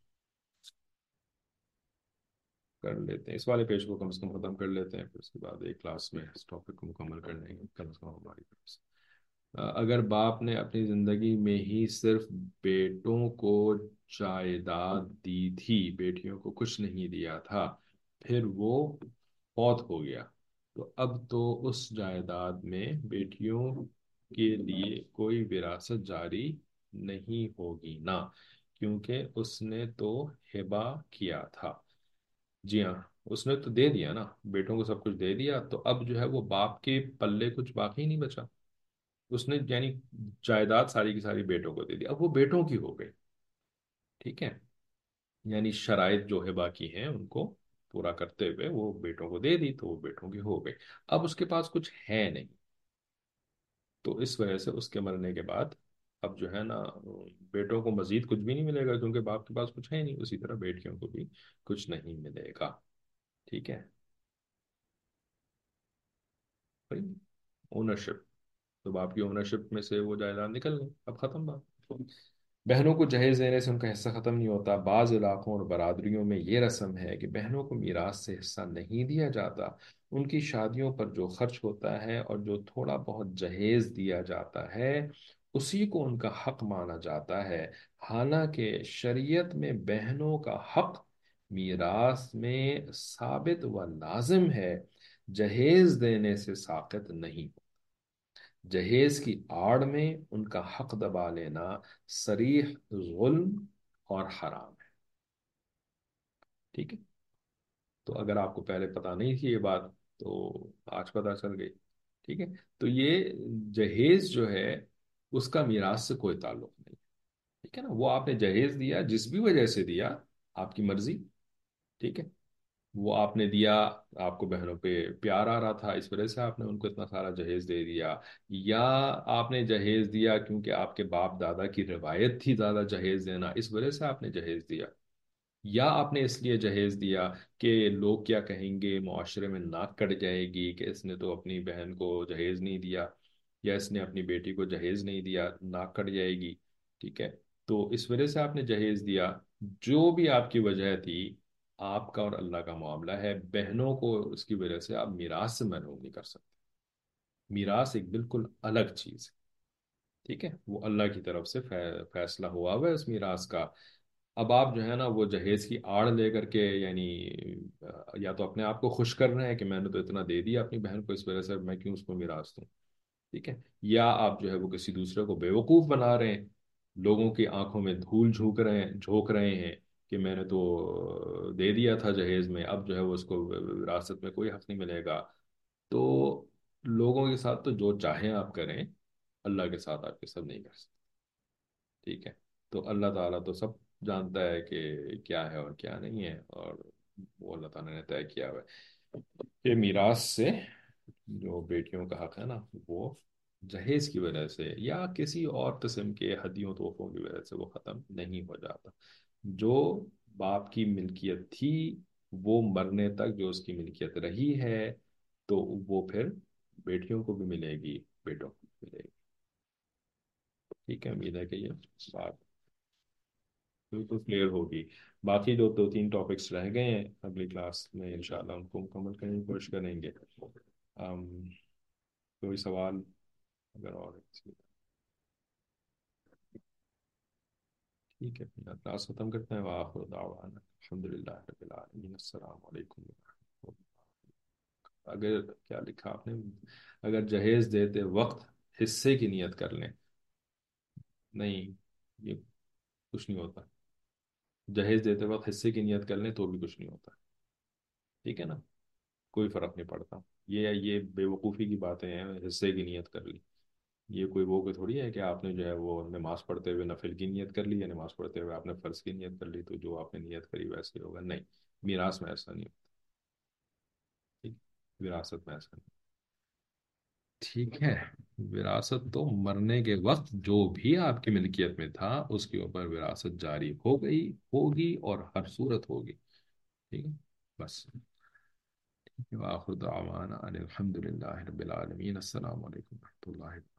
کر لیتے ہیں اس والے پیج کو کم از کم ختم کر لیتے ہیں، پھر اس کے بعد ایک کلاس میں اس ٹاپک کو مکمل کر لیں گے کم از کم ہماری طرف سے۔ اگر باپ نے اپنی زندگی میں ہی صرف بیٹوں کو جائیداد دی تھی، بیٹیوں کو کچھ نہیں دیا تھا، پھر وہ فوت ہو گیا، تو اب تو اس جائیداد میں بیٹیوں کے لیے کوئی وراثت جاری نہیں ہوگی نا، کیونکہ اس نے تو ہبہ کیا تھا۔ جی ہاں، اس نے تو دے دیا نا، بیٹوں کو سب کچھ دے دیا، تو اب جو ہے وہ باپ کے پلے کچھ باقی نہیں بچا، اس نے یعنی جائیداد ساری کی ساری بیٹوں کو دے دی، اب وہ بیٹوں کی ہو گئی، ٹھیک ہے، یعنی شرائط جو ہے باقی ہیں ان کو پورا کرتے ہوئے وہ بیٹوں کو دے دی، تو وہ بیٹوں کی ہو گئی، اب اس کے پاس کچھ ہے نہیں، تو اس وجہ سے اس کے مرنے کے بعد اب جو ہے نا بیٹوں کو مزید کچھ بھی نہیں ملے گا، کیونکہ باپ کے پاس کچھ ہے نہیں، اسی طرح بیٹیوں کو بھی کچھ نہیں ملے گا، ٹھیک ہے، اونرشپ، تو باپ کی اونرشپ میں سے وہ جائیداد نکل گئی، اب ختم بات۔ بہنوں کو جہیز دینے سے ان کا حصہ ختم نہیں ہوتا، بعض علاقوں اور برادریوں میں یہ رسم ہے کہ بہنوں کو میراث سے حصہ نہیں دیا جاتا، ان کی شادیوں پر جو خرچ ہوتا ہے اور جو تھوڑا بہت جہیز دیا جاتا ہے اسی کو ان کا حق مانا جاتا ہے، حالانکہ شریعت میں بہنوں کا حق میراث میں ثابت و لازم ہے، جہیز دینے سے ساقط نہیں، جہیز کی آڑ میں ان کا حق دبا لینا صریح ظلم اور حرام ہے، ٹھیک ہے، تو اگر آپ کو پہلے پتا نہیں تھی یہ بات تو آج پتا چل گئی، ٹھیک ہے، تو یہ جہیز جو ہے اس کا میراث سے کوئی تعلق نہیں، ٹھیک ہے نا، وہ آپ نے جہیز دیا جس بھی وجہ سے دیا، آپ کی مرضی، ٹھیک ہے، وہ آپ نے دیا، آپ کو بہنوں پہ پیار آ رہا تھا اس وجہ سے آپ نے ان کو اتنا سارا جہیز دے دیا، یا آپ نے جہیز دیا کیونکہ آپ کے باپ دادا کی روایت تھی زیادہ جہیز دینا اس وجہ سے آپ نے جہیز دیا، یا آپ نے اس لیے جہیز دیا کہ لوگ کیا کہیں گے، معاشرے میں ناک کٹ جائے گی کہ اس نے تو اپنی بہن کو جہیز نہیں دیا، یا اس نے اپنی بیٹی کو جہیز نہیں دیا، ناک کٹ جائے گی، ٹھیک ہے، تو اس وجہ سے آپ نے جہیز دیا، جو بھی آپ کی وجہ تھی، آپ کا اور اللہ کا معاملہ ہے، بہنوں کو اس کی وجہ سے آپ میراث سے محروم نہیں کر سکتے، میراث ایک بالکل الگ چیز ہے، ٹھیک ہے، وہ اللہ کی طرف سے فیصلہ ہوا ہوا ہے اس میراث کا، اب آپ جو ہے نا وہ جہیز کی آڑ لے کر کے یعنی یا تو اپنے آپ کو خوش کر رہے ہیں کہ میں نے تو اتنا دے دیا اپنی بہن کو، اس وجہ سے میں کیوں اس کو میراث دوں، ٹھیک ہے، یا آپ جو ہے وہ کسی دوسرے کو بیوقوف بنا رہے ہیں، لوگوں کی آنکھوں میں دھول جھونک رہے ہیں کہ میں نے تو دے دیا تھا جہیز میں، اب جو ہے وہ اس کو وراثت میں کوئی حق نہیں ملے گا، تو لوگوں کے ساتھ تو جو چاہیں آپ کریں، اللہ کے ساتھ آپ کے سب نہیں کر سکتے، ٹھیک ہے، تو اللہ تعالیٰ تو سب جانتا ہے کہ کیا ہے اور کیا نہیں ہے، اور وہ اللہ تعالیٰ نے طے کیا ہوا ہے کہ میراث سے جو بیٹیوں کا حق ہے نا وہ جہیز کی وجہ سے یا کسی اور قسم کے ہدیوں تحفوں کی وجہ سے وہ ختم نہیں ہو جاتا، جو باپ کی ملکیت تھی وہ مرنے تک جو اس کی ملکیت رہی ہے تو وہ پھر بیٹیوں کو بھی ملے گی، بیٹوں کو بھی ملے گی، ٹھیک ہے، امید ہے کہ یہ بات بالکل کلیئر ہوگی، باقی جو دو تین ٹاپکس رہ گئے ہیں اگلی کلاس میں انشاءاللہ ان کو مکمل کرنے کی کوشش کریں گے، ام، کوئی سوال اگر اور ہے؟ ٹھیک ہے اپنا کلاس ختم کرتے ہیں، وآخر دعوانا الحمد للہ رب العالمین، السلام علیکم ورحمۃ اللہ۔ اگر کیا لکھا آپ نے، اگر جہیز دیتے وقت حصے کی نیت کر لیں، نہیں یہ کچھ نہیں ہوتا، جہیز دیتے وقت حصے کی نیت کر لیں تو بھی کچھ نہیں ہوتا، ٹھیک ہے نا، کوئی فرق نہیں پڑتا۔ یہ بے وقوفی کی باتیں ہیں، حصے کی نیت کر لی، یہ کوئی وہ کہ تھوڑی ہے کہ آپ نے جو ہے وہ نماز پڑھتے ہوئے نفل کی نیت کر لی یا نماز پڑھتے ہوئے آپ نے فرض کی نیت کر لی تو جو آپ نے نیت کری ویسے ہی ہوگا، نہیں، میراث میں ایسا نہیں ہوتا، ٹھیک، وراثت میں ایسا نہیں، ٹھیک ہے، وراثت تو مرنے کے وقت جو بھی آپ کی ملکیت میں تھا اس کے اوپر وراثت جاری ہو گئی، ہوگی اور ہر صورت ہوگی، ٹھیک ہے، بس، وآخر دعوانا ان الحمد للہ رب العالمین، السلام علیکم ورحمۃ اللہ